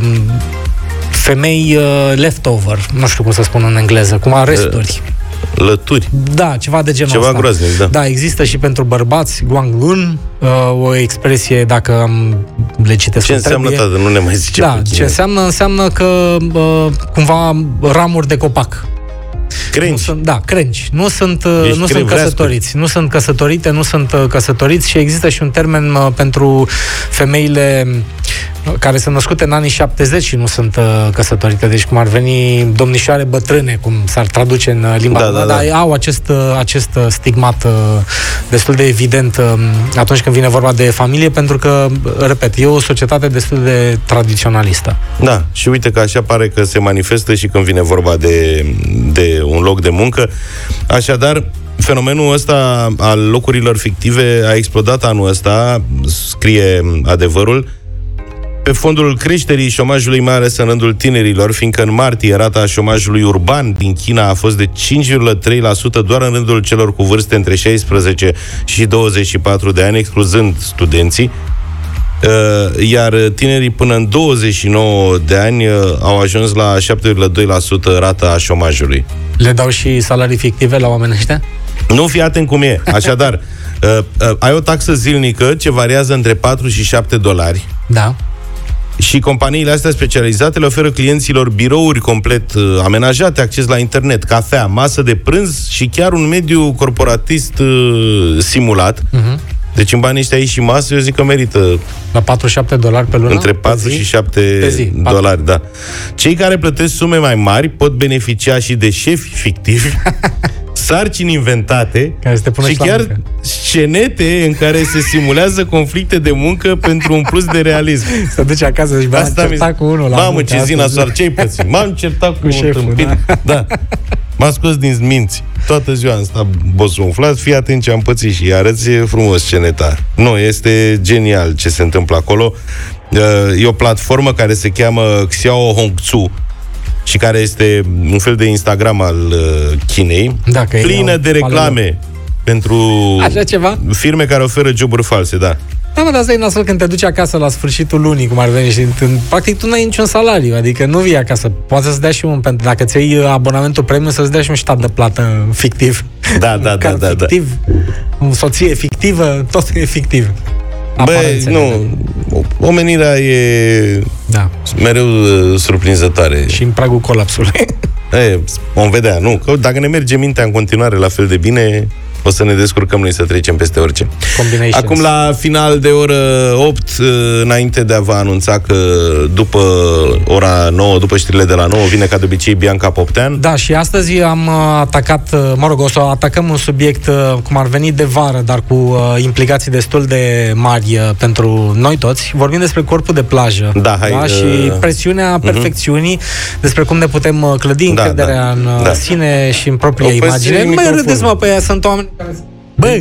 Speaker 3: femei uh, leftover, nu știu cum să spun în engleză, cum resturi. Uh.
Speaker 2: Lături.
Speaker 3: Da, ceva de genul
Speaker 2: ceva
Speaker 3: ăsta.
Speaker 2: Ceva groaznic, da.
Speaker 3: Da, există și pentru bărbați, guanglun, uh, o expresie, dacă am le citesc.
Speaker 2: Ce înseamnă, tată? Nu ne mai zice.
Speaker 3: Da, ce înseamnă? Înseamnă că uh, cumva ramuri de copac.
Speaker 2: Crengi.
Speaker 3: Sunt, da, crengi. Nu sunt,
Speaker 2: Ești
Speaker 3: nu sunt căsătoriți. Nu sunt căsătorite, nu sunt căsătoriți și există și un termen uh, pentru femeile care sunt născute în anii șaptezeci și nu sunt uh, căsătorite, deci cum ar veni domnișoare bătrâne, cum s-ar traduce în limba
Speaker 2: da,
Speaker 3: română,
Speaker 2: da,
Speaker 3: dar
Speaker 2: da.
Speaker 3: au acest, uh, acest stigmat uh, destul de evident uh, atunci când vine vorba de familie, pentru că, repet, e o societate destul de tradiționalistă.
Speaker 2: Da, și uite că așa pare că se manifestă și când vine vorba de, de un loc de muncă. Așadar, fenomenul ăsta al locurilor fictive a explodat anul ăsta, scrie Adevărul, pe fondul creșterii șomajului, mai ales în rândul tinerilor, fiindcă în martie rata șomajului urban din China a fost de cinci virgulă trei la sută doar în rândul celor cu vârste între șaisprezece și douăzeci și patru de ani, excluzând studenții, iar tinerii până în douăzeci și nouă de ani au ajuns la șapte virgulă doi la sută rata a șomajului.
Speaker 3: Le dau și salarii fictive la oamenii ăștia?
Speaker 2: Nu, fii atent cum e. Așadar, uh, uh, ai o taxă zilnică ce variază între patru și șapte dolari.
Speaker 3: Da.
Speaker 2: Și companiile astea specializate le oferă clienților birouri complet uh, amenajate, acces la internet, cafea, masă de prânz și chiar un mediu corporatist uh, simulat. Uh-huh. Deci în banii ăștia ai și masă, eu zic că merită.
Speaker 3: La patru și șapte dolari pe lună?
Speaker 2: Între patru și șapte dolari, da. Cei care plătesc sume mai mari pot beneficia și de șefi fictivi sarcini inventate
Speaker 3: care să te pună
Speaker 2: și
Speaker 3: și la
Speaker 2: chiar
Speaker 3: muncă.
Speaker 2: scenete în care se simulează conflicte de muncă pentru un plus de realism.
Speaker 3: Să duci acasă și m-am certat cu unul la
Speaker 2: Mamă,
Speaker 3: muncă,
Speaker 2: ce zi
Speaker 3: astăzi.
Speaker 2: nasoară, ce-ai pățit? M-am certat cu,
Speaker 3: Cu
Speaker 2: un
Speaker 3: șeful,
Speaker 2: tâmpit. Da. M-a scos din minți. Toată ziua am stat bosunflat, fii atent ce am pățit și arăți frumos sceneta. Nu, este genial ce se întâmplă acolo. E o platformă care se cheamă Xiao Hongzu și care este un fel de Instagram al Chinei,
Speaker 3: Dacă
Speaker 2: plină de reclame pentru
Speaker 3: așa ceva?
Speaker 2: firme care oferă joburi false, da.
Speaker 3: Da, mă, dar asta e nasol când te duci acasă la sfârșitul lunii, cum ar veni, și în, practic tu n-ai niciun salariu, adică nu vii acasă. Poate să-ți dea și un, pentru dacă ți iei abonamentul premium, să-ți dea și un stat de plată fictiv.
Speaker 2: Da, da, da, da,
Speaker 3: fictiv, da. O soție fictivă, tot e fictiv.
Speaker 2: Băi, nu, omenirea e
Speaker 3: da.
Speaker 2: mereu surprinzătoare.
Speaker 3: Și în pragul colapsului.
Speaker 2: E, vom vedea, nu, că dacă ne merge mintea în continuare la fel de bine, o să ne descurcăm noi să trecem peste orice. Acum, la final de oră opt, înainte de a vă anunța că după ora nouă, după știrile de la nouă, vine ca de obicei Bianca Poptean.
Speaker 3: Da, și astăzi am atacat, mă rog, o să atacăm un subiect cum ar veni de vară, dar cu implicații destul de mari pentru noi toți. Vorbim despre corpul de plajă.
Speaker 2: Da, hai,
Speaker 3: da? Și
Speaker 2: uh,
Speaker 3: presiunea perfecțiunii, uh-huh. despre cum ne putem clădi încrederea da, da, în
Speaker 2: da.
Speaker 3: sine și în propria
Speaker 2: o,
Speaker 3: imagine. Nu mai râdeți, mă, pe ea, sunt oameni care... Bă!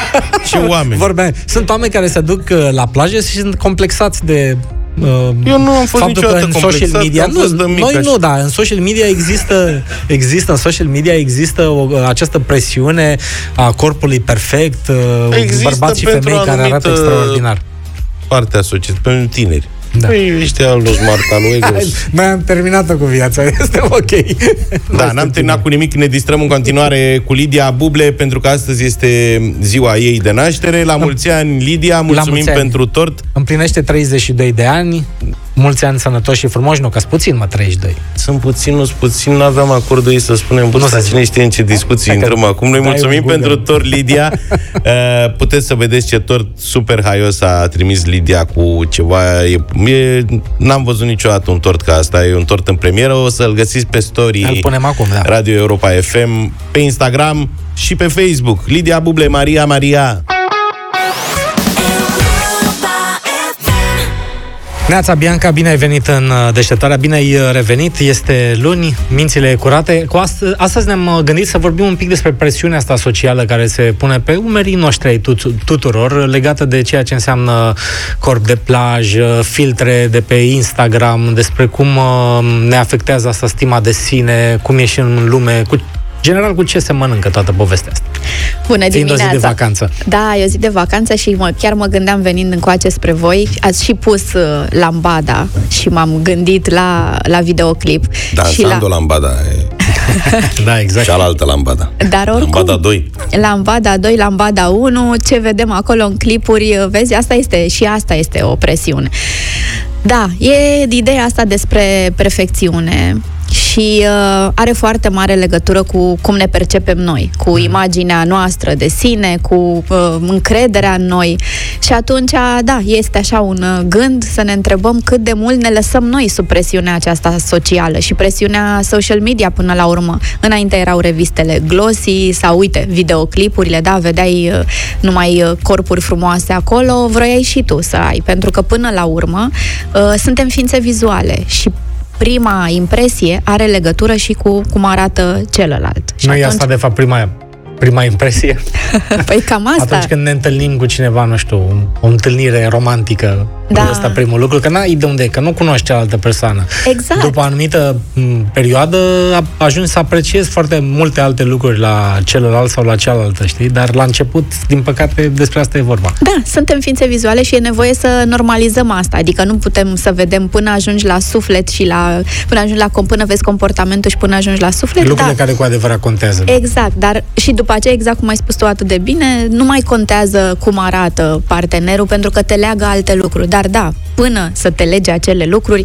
Speaker 2: Ce oameni!
Speaker 3: Vorbeam. Sunt oameni care se duc la plajă și sunt complexați de uh,
Speaker 2: Eu nu am fost
Speaker 3: faptul că în social media nu, noi nu, da, în social media există există în social media există o, această presiune a corpului perfect, există bărbați și femei care arată extraordinar.
Speaker 2: Partea societății pentru tineri.
Speaker 3: Da.
Speaker 2: Păi, ăștia los Marta lui Egos.
Speaker 3: Mai am terminat-o cu viața, este ok.
Speaker 2: Da, n-am terminat cu nimic, ne distrăm în continuare cu Lidia Buble, pentru că astăzi este ziua ei de naștere. La mulți ani, Lidia, mulțumim mulți ani. pentru tort.
Speaker 3: Împlinește treizeci și doi de ani, mulți ani sănătoși și frumoși, nu, că sunt puțin, mă, treizeci și doi.
Speaker 2: Sunt puțin, nu sunt puțin, nu aveam acordul ei să spunem, bă, să cine știe în ce discuții intrăm acum. Noi mulțumim pentru tort, Lidia. uh, puteți să vedeți ce tort super haios a trimis Lidia cu ceva, e, e, n-am văzut niciodată un tort ca asta, e un tort în premieră, o să-l găsiți pe story.
Speaker 3: Îl punem acum, da.
Speaker 2: Radio Europa F M, pe Instagram și pe Facebook. Lidia Buble, Maria, Maria.
Speaker 3: Neața, Bianca, bine ai venit în deșteptarea, bine ai revenit, este luni, mințile curate. Cu astăzi, astăzi ne-am gândit să vorbim un pic despre presiunea asta socială care se pune pe umerii noștri ai tuturor, legată de ceea ce înseamnă corp de plajă, filtre de pe Instagram, despre cum ne afectează asta stima de sine, cum ieșim în lume, cu general, cu ce se mănâncă toată povestea asta?
Speaker 18: Bună
Speaker 3: Fiind
Speaker 18: dimineața!
Speaker 3: o zi de vacanță.
Speaker 18: Da, e o zi de vacanță și mă, chiar mă gândeam venind încoace spre voi. Ați și pus uh, lambada și m-am gândit la, la videoclip.
Speaker 2: Dansando la... lambada. E...
Speaker 3: da, exact.
Speaker 2: Cealaltă lambada.
Speaker 18: Dar oricum,
Speaker 2: lambada doi.
Speaker 18: Lambada doi, lambada unu, ce vedem acolo în clipuri, vezi, asta este, și asta este o presiune. Da, e ideea asta despre perfecțiune. Și uh, are foarte mare legătură cu cum ne percepem noi, cu imaginea noastră de sine, cu uh, încrederea în noi. Și atunci, da, este așa un uh, gând să ne întrebăm cât de mult ne lăsăm noi sub presiunea aceasta socială și presiunea social media până la urmă. Înainte erau revistele glossy sau, uite, videoclipurile, da, vedeai uh, numai uh, corpuri frumoase acolo, vroiai și tu să ai, pentru că până la urmă uh, suntem ființe vizuale și prima impresie are legătură și cu cum arată celălalt.
Speaker 3: Nu e asta, de fapt, prima, prima impresie?
Speaker 18: Păi cam asta.
Speaker 3: Atunci când ne întâlnim cu cineva, nu știu, o întâlnire romantică, da. Asta primul lucru, că n-ai de unde e, că nu cunoști cealaltă persoană.
Speaker 18: Exact.
Speaker 3: După o anumită m, perioadă ajungi să apreciezi foarte multe alte lucruri la celălalt sau la cealaltă, știi? Dar la început, din păcate, despre asta e vorba.
Speaker 18: Da, suntem ființe vizuale și e nevoie să normalizăm asta, adică nu putem să vedem până ajungi la suflet și la, până ajungi la, până vezi comportamentul și până ajungi la suflet.
Speaker 3: Lucrurile
Speaker 18: da.
Speaker 3: care cu adevărat contează.
Speaker 18: Exact, dar și după aceea, exact cum ai spus tu atât de bine, nu mai contează cum arată partenerul, pentru că te leagă alte lucruri. Dar da, până să te lege acele lucruri,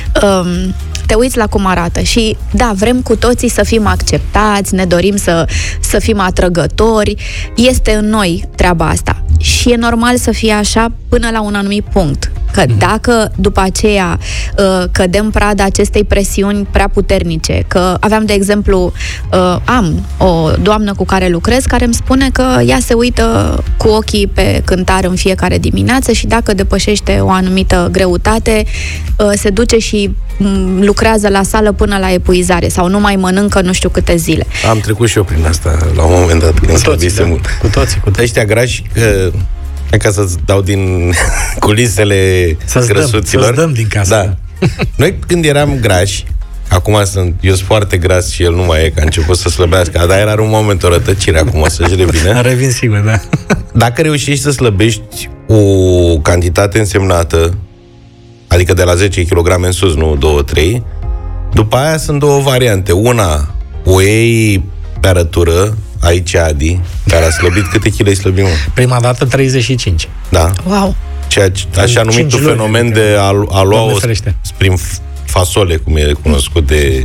Speaker 18: um, te uiți la cum arată și da, vrem cu toții să fim acceptați, ne dorim să, să fim atrăgători, este în noi treaba asta și e normal să fie așa până la un anumit punct. Că dacă după aceea uh, cădem prada acestei presiuni prea puternice, că aveam, de exemplu, uh, am o doamnă cu care lucrez care îmi spune că ea se uită cu ochii pe cântar în fiecare dimineață și dacă depășește o anumită greutate, uh, se duce și um, lucrează la sală până la epuizare sau nu mai mănâncă nu știu câte zile.
Speaker 2: Am trecut și eu prin asta la un moment dat, când slăbise
Speaker 3: da.
Speaker 2: mult.
Speaker 3: Cu toții, cu toții.
Speaker 2: Ăștia grași, că, ca să-ți dau din culisele
Speaker 3: să-ți
Speaker 2: grăsuților.
Speaker 3: Dăm, să-ți dăm din casă.
Speaker 2: Da. Noi când eram grași, acum sunt, eu sunt foarte gras și el nu mai e, că a început să slăbească, dar era un moment o rătăcire acum să-și revină.
Speaker 3: Revin sigur, da.
Speaker 2: Dacă reușești să slăbești o cantitate însemnată, adică de la zece kilograme în sus, nu două trei, după aia sunt două variante. Una, o iei pe arătură, aici Adi, care a slăbit, câte kg ai slăbit, mă?
Speaker 3: Prima dată treizeci și cinci.
Speaker 2: Da.
Speaker 18: Wow.
Speaker 2: Ceea ce, așa numitul fenomen de a, a lua o prin fasole, cum e cunoscut de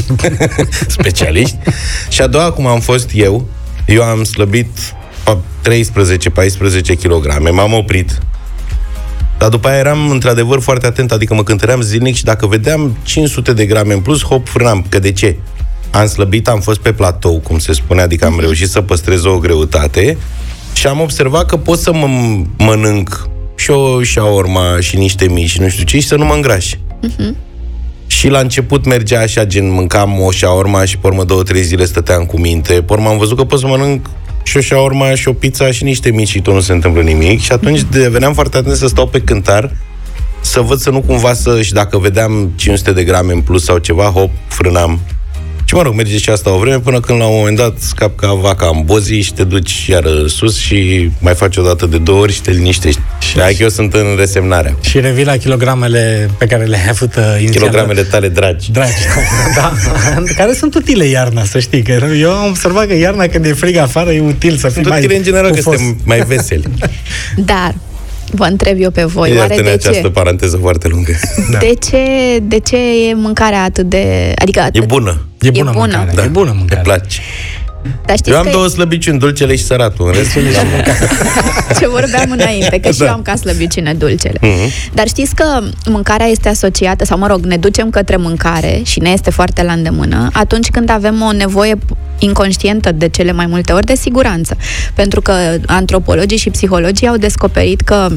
Speaker 2: specialiști. Și a doua, cum am fost eu, eu am slăbit treisprezece paisprezece kilograme, m-am oprit. Dar după aia eram într-adevăr foarte atent, adică mă cântăream zilnic și dacă vedeam cinci sute de grame în plus, hop, frânam. Că de ce? Am slăbit, am fost pe platou, cum se spune, adică am reușit să păstrez o greutate și am observat că pot să mă mănânc și o shawarma și niște mici și nu știu ce și să nu mă îngraș. Uh-huh. Și la început mergea așa, gen mâncam o shawarma și pe urmă două, trei zile stăteam cu minte. Pe urmă am văzut că pot să mănânc și o shawarma și o pizza și niște mici și tot nu se întâmplă nimic. Și atunci deveneam foarte atent să stau pe cântar, să văd să nu cumva să... Și dacă vedeam cinci sute de grame în plus sau ceva, hop, frânam. Și mă rog, merge și asta o vreme până când la un moment dat scap ca vaca în bozii și te duci iară sus și mai faci o dată de două ori și te liniștești. Și hai că eu sunt în resemnarea.
Speaker 3: Și revii la kilogramele pe care le-ai avut uh, inițial.
Speaker 2: Kilogramele tale dragi.
Speaker 3: Dragi, da. Care sunt utile iarna, să știi. Că eu am observat că iarna, când e frig afară, e util să fii mai
Speaker 2: utile în general, că suntem mai veseli.
Speaker 18: Dar vă întreb eu pe voi, oare de
Speaker 2: această
Speaker 18: ce?
Speaker 2: paranteză foarte lungă.
Speaker 18: Da. De ce, de ce e mâncarea atât de... Adică atât...
Speaker 2: E bună.
Speaker 3: E bună,
Speaker 18: e bună.
Speaker 3: Mâncare.
Speaker 2: Da.
Speaker 3: E bună mâncare.
Speaker 2: Îmi place.
Speaker 18: Dar știți
Speaker 2: eu am
Speaker 18: că
Speaker 2: două slăbiciuni, dulcele și săratul. În restul nici
Speaker 18: ce vorbeam înainte, că și
Speaker 2: da.
Speaker 18: eu am ca slăbiciune dulcele.
Speaker 2: Mm-hmm.
Speaker 18: Dar știți că mâncarea este asociată, sau mă rog, ne ducem către mâncare și ne este foarte la îndemână atunci când avem o nevoie inconștientă de cele mai multe ori de siguranță. Pentru că antropologii și psihologii au descoperit că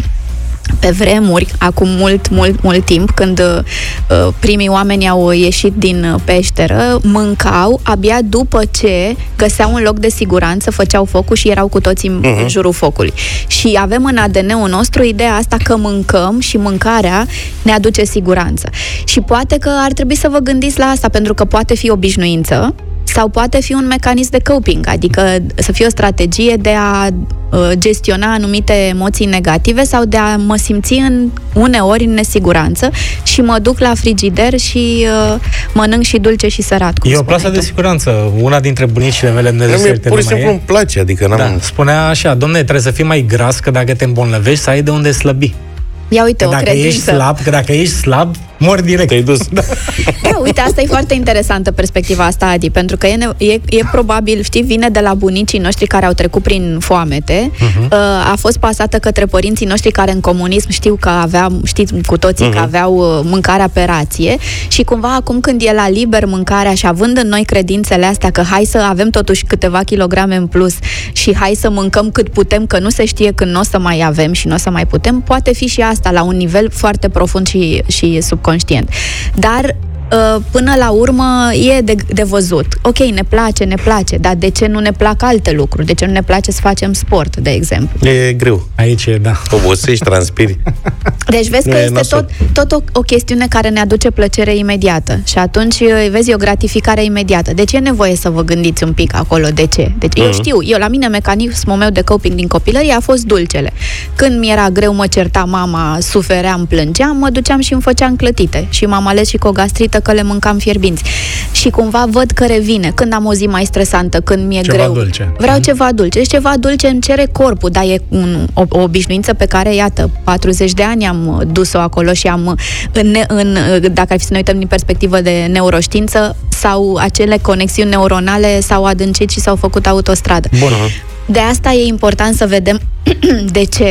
Speaker 18: pe vremuri, acum mult, mult, mult timp, când uh, primii oameni au ieșit din peșteră, mâncau abia după ce găseau un loc de siguranță, făceau focul și erau cu toții în, uh-huh. în jurul focului. Și avem în A D N-ul nostru ideea asta că mâncăm și mâncarea ne aduce siguranță. Și poate că ar trebui să vă gândiți la asta, pentru că poate fi obișnuință sau poate fi un mecanism de coping, adică să fie o strategie de a uh, gestiona anumite emoții negative sau de a mă simți în, uneori în nesiguranță și mă duc la frigider și uh, mănânc și dulce și sărat.
Speaker 3: E o plasă de siguranță. Una dintre bunicile mele de
Speaker 2: pur și simplu îmi place, adică n-am...
Speaker 3: Da, spunea așa, domne, trebuie să fii mai gras, că dacă te îmbolnăvești, să ai de unde slăbi.
Speaker 18: Ia uite,
Speaker 3: că
Speaker 18: o
Speaker 3: dacă
Speaker 18: credință.
Speaker 3: Ești slab, că dacă ești slab, mori direct.
Speaker 2: Te-ai dus.
Speaker 3: Da.
Speaker 18: Da, uite, asta e foarte interesantă perspectiva asta, Adi, pentru că e, e, e probabil, știi, vine de la bunicii noștri care au trecut prin foamete, uh-huh. a fost pasată către părinții noștri care în comunism știu că aveau, știți cu toții uh-huh. că aveau mâncarea pe rație și cumva acum când e la liber mâncarea și având în noi credințele astea că hai să avem totuși câteva kilograme în plus și hai să mâncăm cât putem, că nu se știe când nu o să mai avem și nu o să mai putem, poate fi și asta la un nivel foarte profund și, și subconștient. Dar până la urmă e de, de văzut. Ok, ne place, ne place, dar de ce nu ne plac alte lucruri? De ce nu ne place să facem sport, de exemplu?
Speaker 2: E greu.
Speaker 3: Aici e, da.
Speaker 2: Obosești, transpiri.
Speaker 18: Deci vezi că este tot, tot o, o chestiune care ne aduce plăcere imediată și atunci vezi o gratificare imediată. Deci e nevoie să vă gândiți un pic acolo de ce. Deci mm-hmm. eu știu, eu la mine mecanismul meu de coping din copilărie a fost dulcele. Când mi era greu, mă certa mama, sufeream, plângeam, mă duceam și îmi făceam clătite și m-am ales și cu o gastrită că le mâncam fierbinți. Și cumva văd că revine. Când am o zi mai stresantă, când mi-e
Speaker 3: ceva
Speaker 18: greu,
Speaker 3: dulce.
Speaker 18: vreau mm. ceva dulce. Deci ceva dulce îmi cere corpul, dar e un, o, o obișnuință pe care, iată, patruzeci de ani am dus-o acolo și am, în, în, dacă ar fi să ne uităm din perspectivă de neuroștiință, sau acele conexiuni neuronale s-au adâncit și s-au făcut autostradă.
Speaker 3: Bună.
Speaker 18: De asta e important să vedem de ce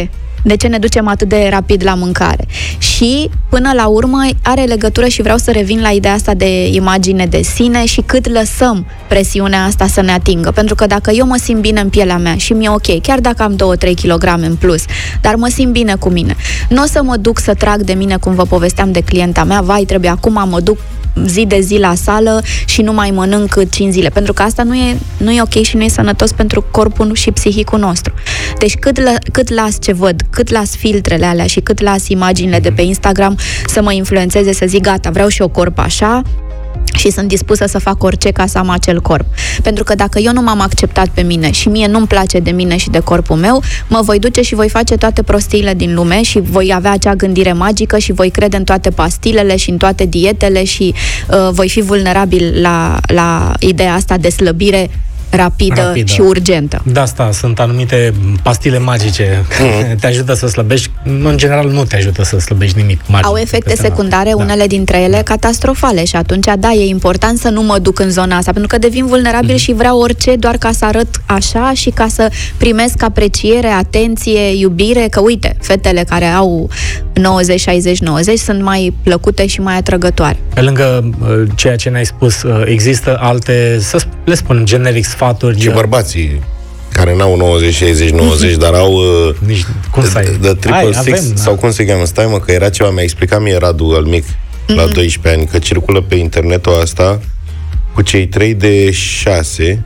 Speaker 18: De ce ne ducem atât de rapid la mâncare? Și, până la urmă, are legătură și vreau să revin la ideea asta de imagine de sine și cât lăsăm presiunea asta să ne atingă. Pentru că dacă eu mă simt bine în pielea mea și mi-e ok, chiar dacă am două trei kilograme în plus, dar mă simt bine cu mine, nu o să mă duc să trag de mine, cum vă povesteam de clienta mea, vai, trebuie acum mă duc zi de zi la sală și nu mai mănânc cinci zile, pentru că asta nu e, nu e ok și nu e sănătos pentru corpul și psihicul nostru. Deci cât, la, cât las ce văd, cât las filtrele alea și cât las imaginile de pe Instagram să mă influențeze, să zic gata, vreau și eu corp așa și sunt dispusă să fac orice ca să am acel corp. Pentru că dacă eu nu m-am acceptat pe mine și mie nu-mi place de mine și de corpul meu, mă voi duce și voi face toate prostiile din lume și voi avea acea gândire magică și voi crede în toate pastilele și în toate dietele și uh, voi fi vulnerabil la, la ideea asta de slăbire rapidă, rapidă și urgentă.
Speaker 3: De asta sunt anumite pastile magice mm. te ajută să slăbești, în general nu te ajută să slăbești nimic magic.
Speaker 18: Au efecte secundare, da. Unele dintre ele catastrofale și atunci, da, e important să nu mă duc în zona asta, pentru că devin vulnerabil mm. și vreau orice doar ca să arăt așa și ca să primesc apreciere, atenție, iubire, că uite, fetele care au nouăzeci, șaizeci, nouăzeci sunt mai plăcute și mai atrăgătoare.
Speaker 3: Pe lângă uh, ceea ce ne-ai spus, uh, există alte, să le spun generic, sfaturi.
Speaker 2: Și bărbații care n-au nouăzeci, șaizeci, nouăzeci, dar au uh,
Speaker 3: Nici, cum să ai?
Speaker 2: The Triple Six, sau cum se cheamă, stai mă, că era ceva, mi-a explicat mie Radu, al mic, mm-hmm. la doisprezece ani, că circulă pe internetul asta cu cei trei de șase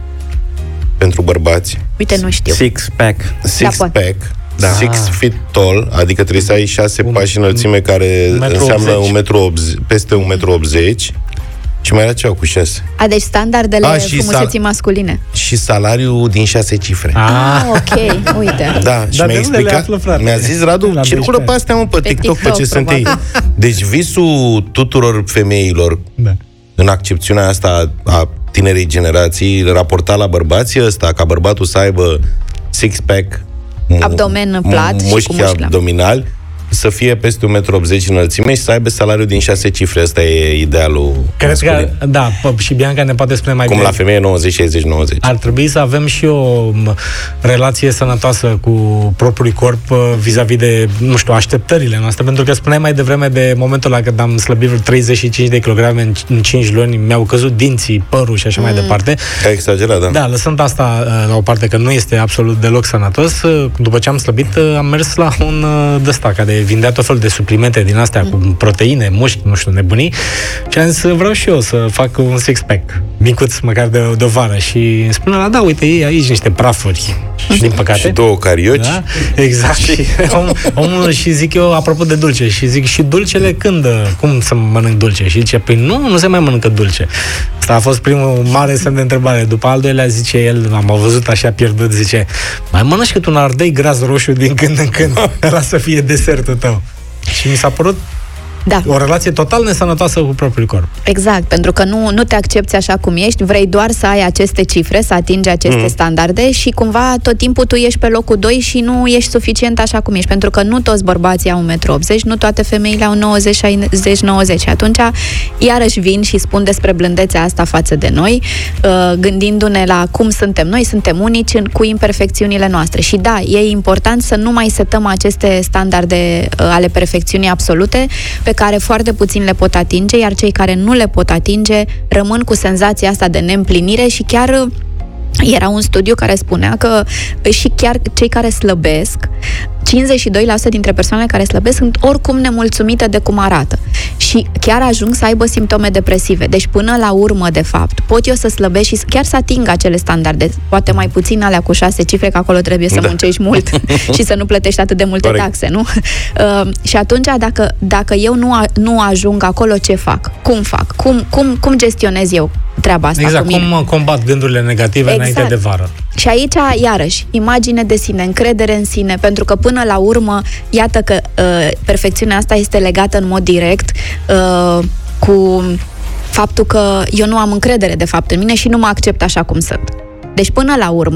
Speaker 2: pentru bărbați.
Speaker 18: Uite, nu știu.
Speaker 10: Six-pack.
Speaker 2: Six-pack. Da. Six feet tall, adică trebuie să ai șase un, pași înălțime, care înseamnă un metru optzeci, peste un metru optzeci. Și mai era ceva cu șase.
Speaker 18: A, deci standardele A, frumuseții sal- masculine.
Speaker 2: Și salariul din șase cifre.
Speaker 18: Ah, ok, uite.
Speaker 2: Da, și
Speaker 3: Dar
Speaker 2: mi-a explicat, află, mi-a zis Radu, circulă pe astea, mă, pe, pe TikTok, TikTok, pe ce sunt ei. Deci visul tuturor femeilor, da. În accepțiunea asta a tinerei generații, raportat la bărbații ăsta, ca bărbatul să aibă six-pack,
Speaker 18: abdomen plat și cu mușchi
Speaker 2: abdominali, să fie peste un metru optzeci înălțime și să aibă salariul din șase cifre. Asta e idealul.
Speaker 3: Cred că, da, și Bianca ne poate spune mai
Speaker 2: cum
Speaker 3: bine.
Speaker 2: La femeie nouăzeci, șaizeci, nouăzeci.
Speaker 3: Ar trebui să avem și o relație sănătoasă cu propriul corp vis-a-vis de, nu știu, așteptările noastre, pentru că spuneai mai devreme de momentul la când am slăbit vreo treizeci și cinci de kilograme în, în cinci luni, mi-au căzut dinții, părul și așa mm. mai departe.
Speaker 2: Ca exagerat, da.
Speaker 3: Da, lăsând asta la o parte, că nu este absolut deloc sănătos, după ce am slăbit, am mers la un de-ăsta care vindea tot fel de suplimente din astea, mm. cu proteine, mușchi, nu știu, nebunii, și am zis, vreau și eu să fac un six-pack micuț, măcar de, de o vară, și îmi spune, la, da, uite, e aici niște prafuri, și din păcate.
Speaker 2: Și două carioci. Da?
Speaker 3: Exact. Și om, omul, și zic eu, apropo de dulce, și zic, și dulcele când? Cum să mănânc dulce? Și zice, păi nu, nu se mai mănâncă dulce. Asta a fost primul mare semn de întrebare. După al doilea, zice el, am văzut așa pierdut, zice, mai mănânci cât un ardei gras roșu din când în când, ăla să fie desertul tău. Și mi s-a părut
Speaker 18: da.
Speaker 3: o relație total nesănătoasă cu propriul corp.
Speaker 18: Exact, pentru că nu, nu te accepți așa cum ești, vrei doar să ai aceste cifre, să atingi aceste mm. standarde și cumva tot timpul tu ești pe locul doi și nu ești suficient așa cum ești, pentru că nu toți bărbații au un metru optzeci, nu toate femeile au nouăzeci, șaizeci, nouăzeci. Atunci iarăși vin și spun despre blândețea asta față de noi, gândindu-ne la cum suntem noi, suntem unici cu imperfecțiunile noastre. Și da, e important să nu mai setăm aceste standarde ale perfecțiunii absolute, pe care foarte puțin le pot atinge, iar cei care nu le pot atinge rămân cu senzația asta de neîmplinire și chiar era un studiu care spunea că și chiar cei care slăbesc, cincizeci și doi la sută dintre persoanele care slăbesc sunt oricum nemulțumite de cum arată și chiar ajung să aibă simptome depresive. Deci până la urmă, de fapt, pot eu să slăbesc și chiar să ating acele standarde, poate mai puțin alea cu șase cifre, că acolo trebuie să da. muncești mult și să nu plătești atât de multe Corect. taxe, nu? Uh, și atunci, dacă, dacă eu nu, a, nu ajung acolo, ce fac? Cum fac? Cum, cum, cum gestionez eu treaba asta
Speaker 3: exact,
Speaker 18: cu mine?
Speaker 3: Cum combat gândurile negative exact. înainte de vară?
Speaker 18: Și aici, iarăși, imagine de sine, încredere în sine, pentru că până la urmă, iată că uh, perfecțiunea asta este legată în mod direct uh, cu faptul că eu nu am încredere, de fapt, în mine și nu mă accept așa cum sunt. Deci, până la urmă,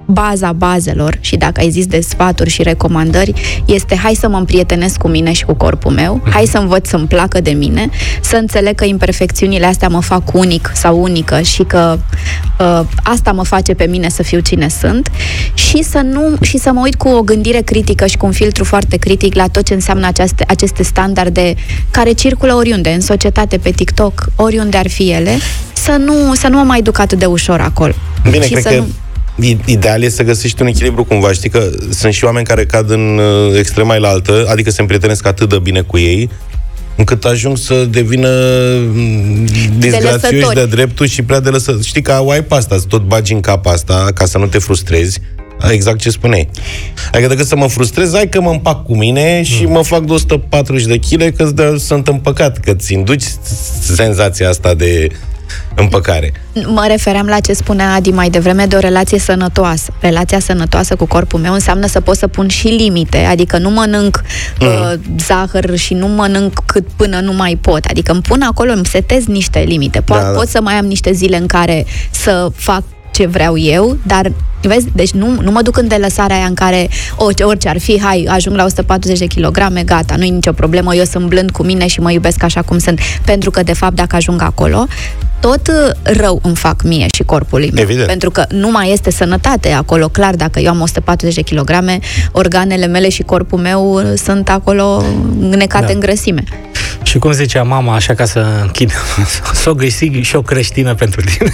Speaker 18: baza bazelor, și dacă ai zis de sfaturi și recomandări, este hai să mă împrietenesc cu mine și cu corpul meu, hai să învăț să-mi placă de mine, să înțeleg că imperfecțiunile astea mă fac unic sau unică și că uh, asta mă face pe mine să fiu cine sunt, și să, nu, și să mă uit cu o gândire critică și cu un filtru foarte critic la tot ce înseamnă aceste, aceste standarde care circulă oriunde, în societate, pe TikTok, oriunde ar fi ele, să nu, să nu mă mai duc atât de ușor acolo.
Speaker 2: Bine,
Speaker 18: și
Speaker 2: cred
Speaker 18: să
Speaker 2: că
Speaker 18: nu...
Speaker 2: ideal e să găsești un echilibru cumva. Știi că sunt și oameni care cad în uh, extrema altă, adică se împrietenesc atât de bine cu ei, încât ajung să devină disgrațioși de dreptul și prea de lăsători. Știi că ai pe asta, să tot bagi în cap asta ca să nu te frustrezi. Exact ce spuneai. Adică decât să mă frustrez, hai că mă împac cu mine și mm. mă fac de o sută patruzeci de kilograme că sunt împăcat, că ți induci senzația asta de împăcare.
Speaker 18: Mă refeream la ce spunea Adi mai devreme de o relație sănătoasă. Relația sănătoasă cu corpul meu înseamnă să pot să pun și limite, adică nu mănânc mm. uh, zahăr și nu mănânc cât până nu mai pot, adică îmi pun acolo, îmi setez niște limite. Po- da, pot da. să mai am niște zile în care să fac ce vreau eu, dar vezi, deci nu, nu mă duc în delăsarea aia în care orice, orice ar fi, hai, ajung la o sută patruzeci de kilograme, gata, nu-i nicio problemă, eu sunt blând cu mine și mă iubesc așa cum sunt, pentru că de fapt dacă ajung acolo, tot rău îmi fac mie și corpului meu.
Speaker 2: Evident.
Speaker 18: Pentru că nu mai este sănătate acolo, clar, dacă eu am o sută patruzeci de kilograme, organele mele și corpul meu sunt acolo necate da. în grăsime.
Speaker 3: Și cum zicea mama, așa ca să închid, să o găsi și o creștină pentru tine.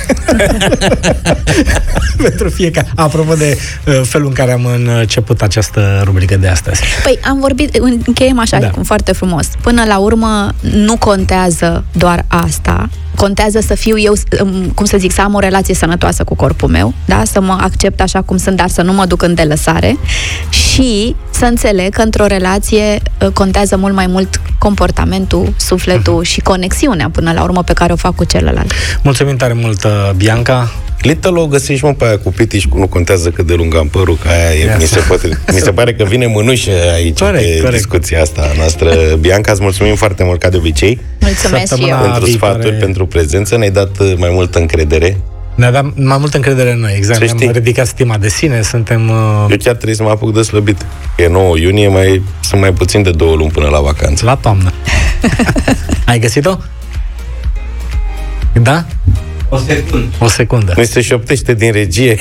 Speaker 3: Pentru fiecare. Apropo de uh, felul în care am început această rubrică de astăzi.
Speaker 18: Păi, am vorbit, încheiem așa, da. cum foarte frumos. Până la urmă, nu contează doar asta. Contează să fiu eu, cum să zic, să am o relație sănătoasă cu corpul meu, da? Să mă accept așa cum sunt, dar să nu mă duc în delăsare și să înțeleg că într-o relație contează mult mai mult comportamentul, sufletul uh-huh. și conexiunea până la urmă pe care o fac cu celălalt.
Speaker 3: Mulțumim tare mult, Bianca.
Speaker 2: Little o găsești, mă, pe aia cu pitiș, cu nu contează cât de lung am părul, că aia e, mi, se poate, mi se pare că vine mânușă aici corect, pe corect. discuția asta noastră. Bianca, îți mulțumim foarte mult, ca de obicei.
Speaker 18: Mulțumesc și eu.
Speaker 2: Pentru sfaturi, pentru prezență, ne-ai dat mai multă încredere.
Speaker 3: Ne-a dat mai multă încredere în noi, exact. Ne-am ridicat stima de sine, suntem... Uh...
Speaker 2: Eu chiar trebuie să mă apuc de slăbit. E nouă iunie, mai, sunt mai puțin de două luni până la vacanță.
Speaker 3: La toamnă. Ai găsit-o? Da?
Speaker 10: O secundă.
Speaker 3: O secundă.
Speaker 2: Mi se șoptește din regie.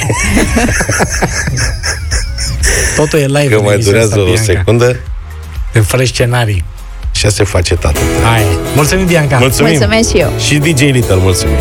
Speaker 3: Totul e live.
Speaker 2: Că mai durează o secundă.
Speaker 3: Fără scenarii.
Speaker 2: Și se face, tată.
Speaker 3: Hai. Mulțumim, Bianca.
Speaker 2: Mulțumim.
Speaker 18: Mulțumesc și eu.
Speaker 2: Și D J Little, mulțumim.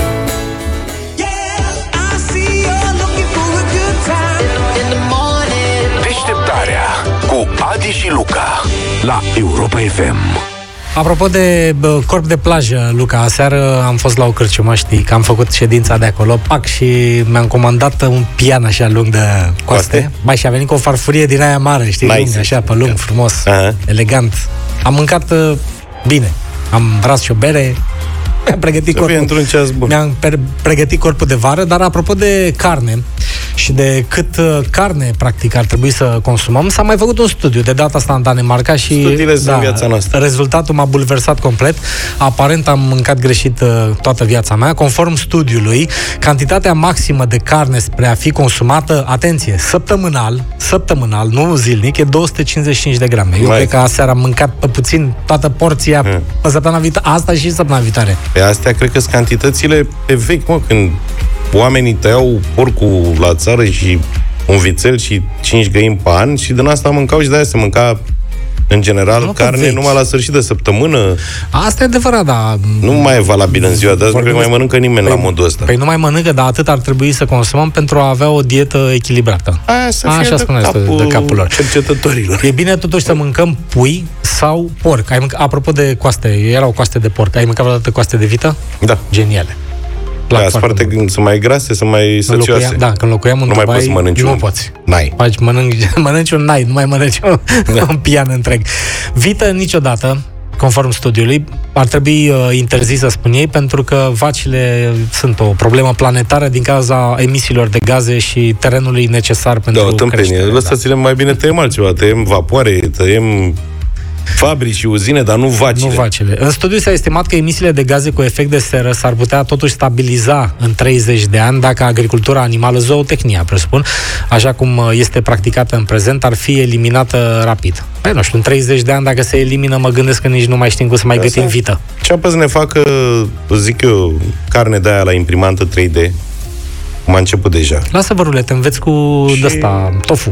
Speaker 1: Deșteptarea cu Adi și Luca la Europa F M.
Speaker 3: Apropo de bă, corp de plajă, Luca, aseară am fost la o cârciumă, știi, că am făcut ședința de acolo, pac, și mi-am comandat un pian așa lung de coaste. coaste? Mai și a venit cu o farfurie din aia mare, știi, nice. lung, așa, pe lung, frumos, uh-huh. elegant. Am mâncat uh, bine, am ras și o bere, mi-am pregătit corpul,
Speaker 2: într-un ceas bun.
Speaker 3: mi-am pregătit corpul de vară, dar apropo de carne și de cât uh, carne, practic, ar trebui să consumăm, s-a mai făcut un studiu, de data asta în Danemarca și
Speaker 2: studiile sunt da, în viața noastră.
Speaker 3: Rezultatul m-a bulversat complet. Aparent am mâncat greșit uh, toată viața mea. Conform studiului, cantitatea maximă de carne spre a fi consumată, atenție, săptămânal, săptămânal, nu zilnic, e două sute cincizeci și cinci de grame. Eu mai cred că aseară am mâncat pe puțin toată porția hmm. pe săptămâna viitoare, asta și săptămâna viitoare.
Speaker 2: Pe astea cred că sunt cantitățile pe vechi, mă, când oamenii tăiau porcul la țară și un vițel și cinci găini pe an și din asta mâncau și de aia se mânca în general nu carne numai la sfârșit de săptămână.
Speaker 3: Asta e adevărat, dar...
Speaker 2: Nu mai e valabil în ziua de azi, nu cred că mai mănâncă nimeni
Speaker 3: păi,
Speaker 2: la modul ăsta.
Speaker 3: Păi nu mai mănâncă, dar atât ar trebui să consumăm pentru a avea o dietă echilibrată.
Speaker 2: Aia să fie
Speaker 3: așa
Speaker 2: de,
Speaker 3: spune
Speaker 2: capul
Speaker 3: de capul lor.
Speaker 2: cercetătorilor.
Speaker 3: E bine totuși să mâncăm pui sau porc. Ai mâncat, apropo de coaste, erau coaste de porc. Ai mănâncat vreodată coaste de vită?
Speaker 2: Da.
Speaker 3: Geniale.
Speaker 2: Da, sunt foarte, sunt mai grase, sunt mai săcioase.
Speaker 3: Da, când locuiam în
Speaker 2: nu
Speaker 3: Dubai,
Speaker 2: mai poți mănânci
Speaker 3: nu
Speaker 2: un
Speaker 3: poți.
Speaker 2: Nai.
Speaker 3: Faci, mănânci, mănânci un nai, nu mai mănânci un, da. un pian întreg. Vită niciodată, conform studiului, ar trebui uh, interzisă, spun ei, pentru că vacile sunt o problemă planetară din cauza emisiilor de gaze și terenului necesar pentru
Speaker 2: da,
Speaker 3: creștere.
Speaker 2: Da, lăsați-le mai bine, tăiem altceva, tăiem vapoare, tăiem Fabrici și uzine, dar nu vacile.
Speaker 3: Nu vacile. În studiu s-a estimat că emisiile de gaze cu efect de seră s-ar putea totuși stabiliza în treizeci de ani dacă agricultura animală, zootehnia, presupun, așa cum este practicată în prezent, ar fi eliminată rapid. Păi, nu știu, în treizeci de ani, dacă se elimină, mă gândesc că nici nu mai știm cum să mai gătim vită.
Speaker 2: Ce apă să ne facă, zic eu, carne de aia la imprimantă trei D? Cum a început deja.
Speaker 3: Lasă, vă rulete, înveți cu și... de-asta, tofu.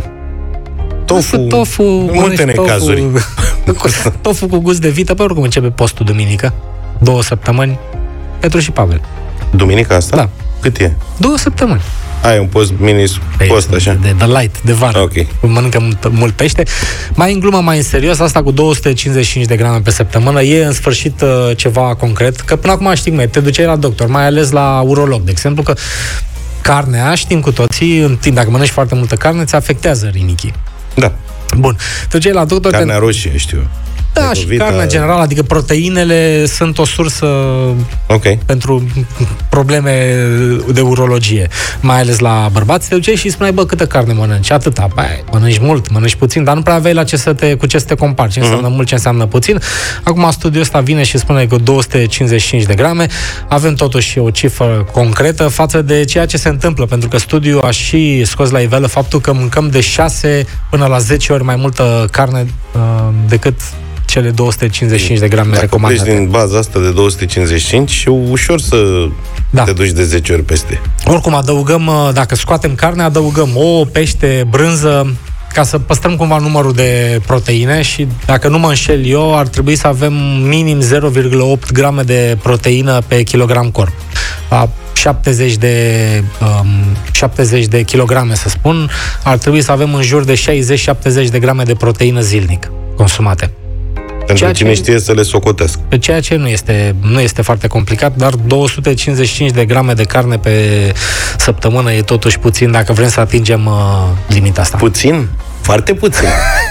Speaker 2: Tofu,
Speaker 3: tofu
Speaker 2: multe necazuri.
Speaker 3: Tofu, tofu cu gust de vită, pe oricum începe postul duminică. Două săptămăni. Petru și Pavel.
Speaker 2: Duminica asta?
Speaker 3: Da.
Speaker 2: Cât e?
Speaker 3: Două săptămâni.
Speaker 2: Ai un post mini post așa?
Speaker 3: De, de light, de vară.
Speaker 2: Ok.
Speaker 3: Mănâncă mult, mult pește. Mai în glumă, mai în serios, asta cu două sute cincizeci și cinci de grame pe săptămână e în sfârșit uh, ceva concret. Că până acum știi cum e, te duceai la doctor, mai ales la urolog, de exemplu, că carnea, știm cu toții, în timp, dacă mănânci foarte multă carne, îți afectează rinichii.
Speaker 2: Da.
Speaker 3: Bun. Te duceai la doctor...
Speaker 2: Carnea te... roșie, știu.
Speaker 3: Da, și carnea general, adică proteinele sunt o sursă
Speaker 2: okay.
Speaker 3: pentru probleme de urologie, mai ales la bărbați. Te duceai și îi spuneai, bă, câtă carne mănânci? Atâta. Băi, mănânci mult, mănânci puțin, dar nu prea aveai la ce să te, cu ce să te compari, ce înseamnă uh-huh. mult, ce înseamnă puțin. Acum studiul ăsta vine și spune că două sute cincizeci și cinci de grame, avem totuși o cifră concretă față de ceea ce se întâmplă, pentru că studiul a și scos la iveală faptul că mâncăm de șase până la zece ori mai multă carne uh, decât cele două sute cincizeci și cinci de grame recomandate.
Speaker 2: Dacă din baza asta de două sute cincizeci și cinci, e ușor să da. te duci de zece ori peste.
Speaker 3: Oricum, adăugăm, dacă scoatem carne, adăugăm ouă, pește, brânză, ca să păstrăm cumva numărul de proteine și, dacă nu mă înșel eu, ar trebui să avem minim zero virgulă opt grame de proteină pe kilogram corp. La șaptezeci de, um, șaptezeci de kilograme, să spun, ar trebui să avem în jur de șaizeci șaptezeci de grame de proteină zilnic consumate.
Speaker 2: Pentru ceea cine ce, știe să le socotească.
Speaker 3: Pe ceea ce nu este, nu este foarte complicat, dar două sute cincizeci și cinci de grame de carne pe săptămână e totuși puțin dacă vrem să atingem uh, limita asta.
Speaker 2: Puțin? Foarte puțin.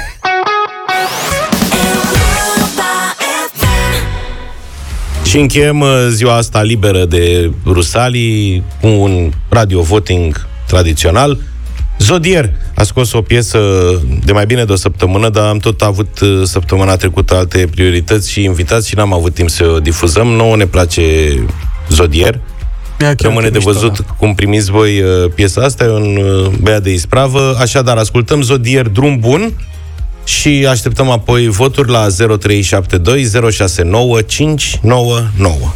Speaker 2: Și încheiem ziua asta liberă de Rusalii cu un radio voting tradițional. Zodier a scos o piesă de mai bine de o săptămână, dar am tot avut săptămâna trecută alte priorități și invitați și n-am avut timp să o difuzăm. Nouă ne place Zodier. Rămâne de văzut mișto, da. cum primiți voi piesa asta, e un băiat de ispravă. Așadar, ascultăm Zodier, Drum Bun, și așteptăm apoi voturi la zero trei șapte doi zero șase nouă cinci nouă nouă.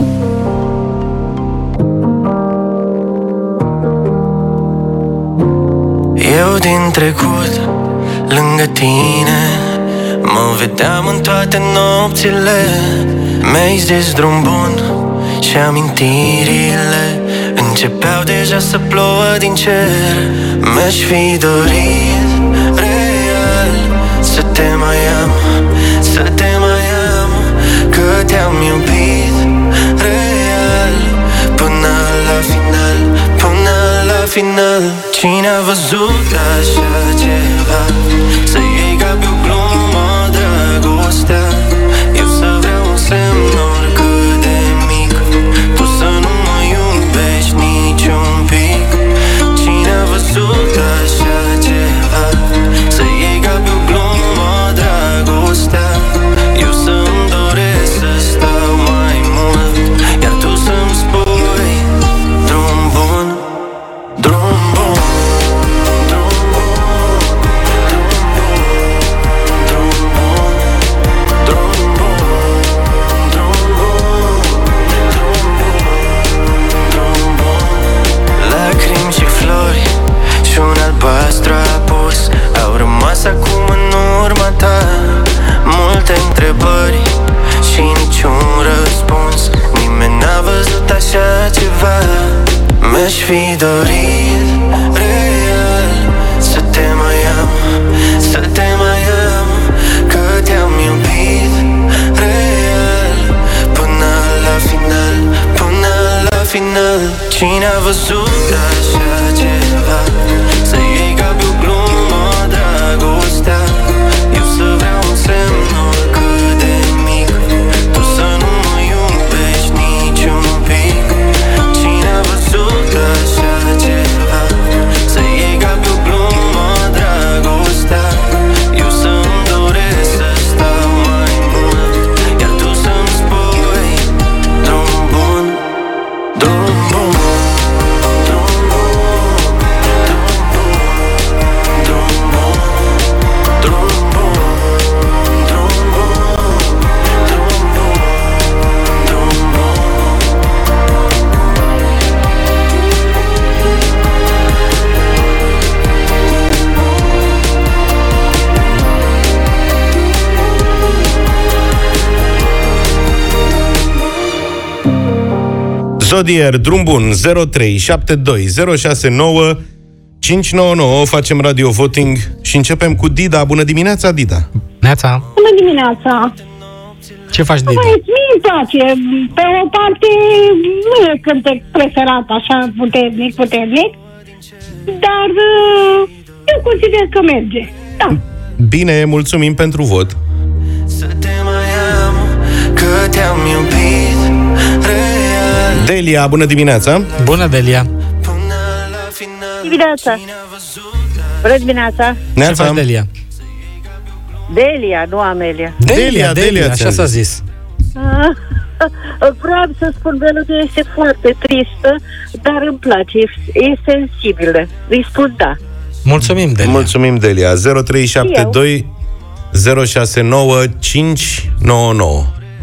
Speaker 19: Eu din trecut, lângă tine, mă vedeam în toate nopțile. Mi-ai zis drum bun și amintirile începeau deja să plouă din cer. Mi-aș fi dorit real să te mai am, să te mai am, că te-am iubit real până la final, până la final. Cine a văzut așa ceva? Să iei ca pe o glumă dragostea. Eu să vreau un semn oricât de mic, tu să nu mă iubești niciun pic. Cine a văzut așa ceva? Să iei ca pe o glumă dragostea. Eu să-mi doresc să stau mai mult, iar tu să-mi spui drum bun, drum bun. Albastru apus au rămas acum în urma ta. Multe întrebări și niciun răspuns. Nimeni n-a văzut așa ceva. Mi-aș fi dorit real să te mai am, să te mai am, că te-am iubit real până la final, până la final. Cine a văzut așa ceva? Să iei ca pe o glumă dragostea. Eu să vreau un semn oricât de mic, tu să nu mă iubești niciun pic. Cine a văzut așa ceva? Să iei ca pe o glumă dragostea. Eu să-mi doresc să stau
Speaker 2: Zodier, drum bun, zero trei șapte doi zero șase nouă cinci nouă nouă. Facem radio voting și începem cu Dida. Bună dimineața, Dida!
Speaker 3: Neața!
Speaker 15: Bună dimineața!
Speaker 3: Ce faci, Dida?
Speaker 15: Băi, mie îmi place. Pe o parte nu e cântec preferat așa puternic, puternic, dar eu consider că merge. Da.
Speaker 2: Bine, mulțumim pentru vot. Delia, bună dimineața!
Speaker 3: Bună, Delia!
Speaker 20: Dimineața! Bună dimineața!
Speaker 3: Ce faci, Delia?
Speaker 20: Delia, nu Amelia.
Speaker 3: Delia, Delia, Delia așa s-a zis.
Speaker 20: Vreau să spun, melodia este foarte tristă, dar îmi place, e sensibilă. Îi spun da.
Speaker 3: Mulțumim, Delia.
Speaker 2: Mulțumim, Delia. zero trei șapte doi zero șase nouă cinci nouă nouă.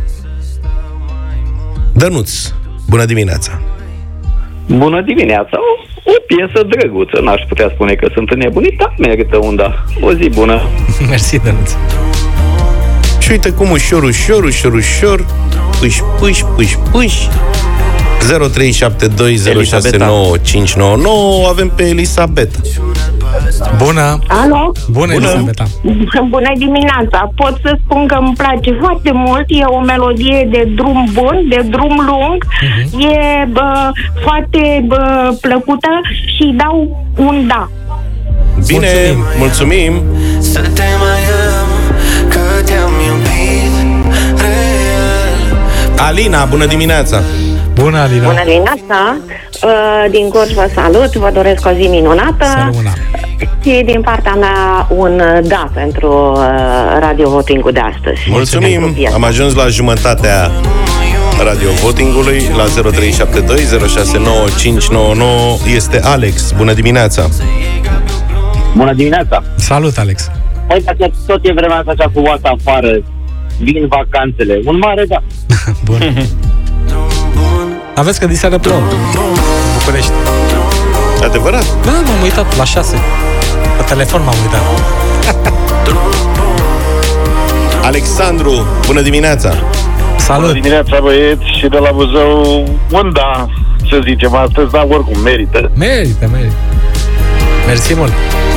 Speaker 2: Dănuț, bună dimineața!
Speaker 21: Bună dimineața! O, o piesă drăguță, n-aș putea spune că sunt înnebunit, dar merită un da. O zi bună!
Speaker 3: Mersi, Dănuț!
Speaker 2: Și uite cum ușor, ușor, ușor, ușor, pâși, pâși, pâși, pâși. zero trei șapte doi zero șase nouă cinci nouă nouă. Avem pe Elisabeta.
Speaker 3: Bună!
Speaker 15: Alo?
Speaker 3: Bună, Elisabeta!
Speaker 15: Bună dimineața! Pot să spun că îmi place foarte mult. E o melodie de drum bun, de drum lung. Uh-huh. E bă, foarte bă, plăcută și dau un da.
Speaker 2: Bine, mulțumim! mulțumim.
Speaker 19: Să te mai am, că te-am iubit real.
Speaker 2: Alina, bună dimineața!
Speaker 3: Bună, Alina!
Speaker 22: Bună dimineața! Din Gorj vă salut, vă doresc o zi minunată.
Speaker 3: Salut.
Speaker 22: Și din partea mea un da pentru radio voting-ul de astăzi.
Speaker 2: Mulțumim! Am ajuns la jumătatea radio votingului la zero trei șapte doi zero șase nouă cinci nouă nouă. Este Alex. Bună dimineața!
Speaker 23: Bună dimineața!
Speaker 3: Salut, Alex!
Speaker 23: Păi, dacă tot e vremea asta așa cu oasa afară, vin vacanțele. Un mare da!
Speaker 3: Bun! Aveți că diseară plouă București.
Speaker 2: Adevărat?
Speaker 3: Da, m-am uitat la șase. Pe telefon m-am uitat.
Speaker 2: Alexandru, bună dimineața!
Speaker 3: Salut!
Speaker 24: Bună dimineața, băieți, și de la Buzău un da, să zicem astăzi, dar oricum merită.
Speaker 3: Merită, merită. Mersi mult!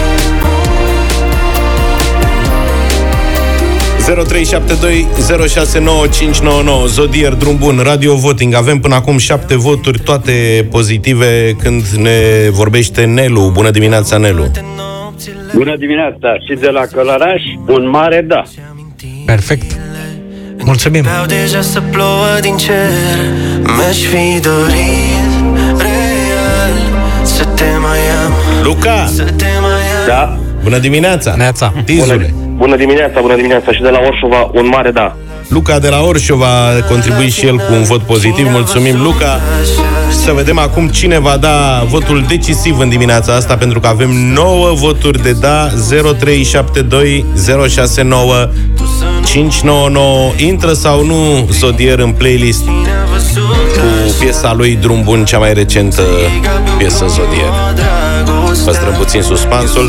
Speaker 2: zero trei șapte doi zero șase nouă cinci nouă nouă. Zodier, drum bun, radio voting. Avem până acum șapte voturi, toate pozitive, când ne vorbește Nelu. Bună dimineața, Nelu!
Speaker 23: Bună dimineața! Și de la Călăraș, un mare da!
Speaker 3: Perfect! Mulțumim!
Speaker 19: Vreau deja să plouă din cer, mi-aș fi dorit real să te mai am.
Speaker 2: Luca!
Speaker 19: Să te mai am.
Speaker 23: Da?
Speaker 2: Bună dimineața!
Speaker 3: Neața!
Speaker 2: Tizule!
Speaker 14: Bună dimineața, bună dimineața, și de la Orșova un mare da.
Speaker 2: Luca de la Orșova a contribuit și el cu un vot pozitiv. Mulțumim, Luca! Să vedem acum cine va da votul decisiv în dimineața asta, pentru că avem nouă voturi de da. Zero trei șapte doi zero șase nouă cinci nouă nouă. Intră sau nu Zodier în playlist cu piesa lui Drum Bun, cea mai recentă piesă Zodier. Păstrăm puțin suspansul.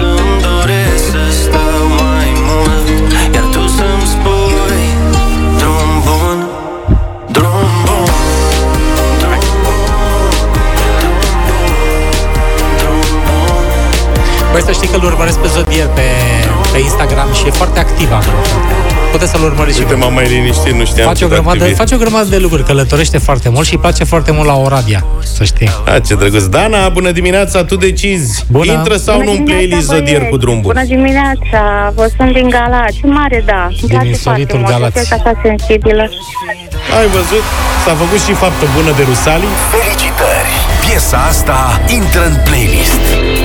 Speaker 3: Păi să știi că îl urmăresc pe Zodier pe, pe Instagram și e foarte activ acolo. Puteți să-l urmăriți.
Speaker 2: Uite, m-am mai liniștit, nu știam.
Speaker 3: Face o, grămadă, face o grămadă de lucruri, călătorește foarte mult și îi place foarte mult la Oradea, să știi.
Speaker 2: A, ce drăguț. Dana, bună dimineața, tu decizi.
Speaker 3: Bună.
Speaker 2: Intră sau nu în playlist Zodier cu Drum Bun?
Speaker 25: Bună dimineața, vă sunt din Galați. Mare da, îmi place foarte mult.
Speaker 3: Galați.
Speaker 25: Este așa sensibilă.
Speaker 2: Ai văzut? S-a făcut și faptă bună de Rusali.
Speaker 1: Felicitări! Piesa asta intră în playlist.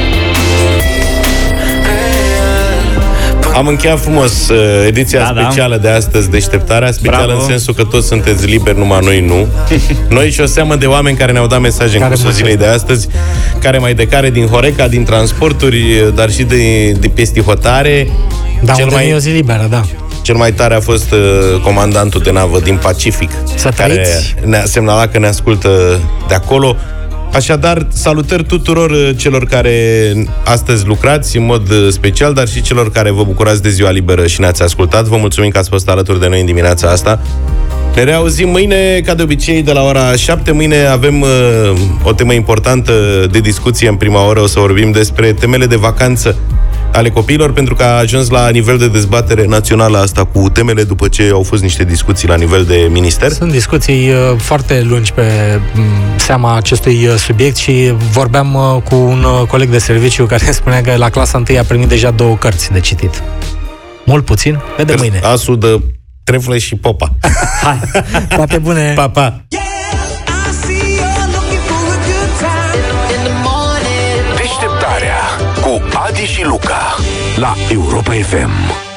Speaker 2: Am încheiat frumos uh, ediția
Speaker 10: da,
Speaker 2: specială
Speaker 10: da.
Speaker 2: de astăzi, deșteptarea specială. Bravo. În sensul că toți sunteți liberi, numai noi nu. Noi și o seamă de oameni care ne-au dat mesaje în cursul zilei de astăzi, care mai de care, din Horeca, din transporturi, dar și de, de peste hotare.
Speaker 3: Da, cel mai, e o zi liberă, da.
Speaker 2: Cel mai tare a fost uh, comandantul de navă din Pacific,
Speaker 3: Să
Speaker 2: care
Speaker 3: trăiți.
Speaker 2: ne-a semnalat că ne ascultă de acolo. Așadar, salutări tuturor celor care astăzi lucrați în mod special, dar și celor care vă bucurați de ziua liberă și ne-ați ascultat. Vă mulțumim că ați fost alături de noi în dimineața asta. Ne reauzim mâine, ca de obicei, de la ora șapte. Mâine avem uh, o temă importantă de discuție în prima oră. O să vorbim despre temele de vacanță ale copiilor, pentru că a ajuns la nivel de dezbatere națională asta cu temele, după ce au fost niște discuții la nivel de minister.
Speaker 3: Sunt discuții uh, foarte lungi pe um, seama acestui uh, subiect și vorbeam uh, cu un uh, coleg de serviciu care spunea că la clasa întâi a primit deja două cărți de citit. Mult puțin, vedem mâine.
Speaker 2: Asul de Trefle și Popa.
Speaker 3: Hai, toate bune!
Speaker 2: Pa, pa!
Speaker 1: Deșteptarea cu Adi și Luca la Europa F M.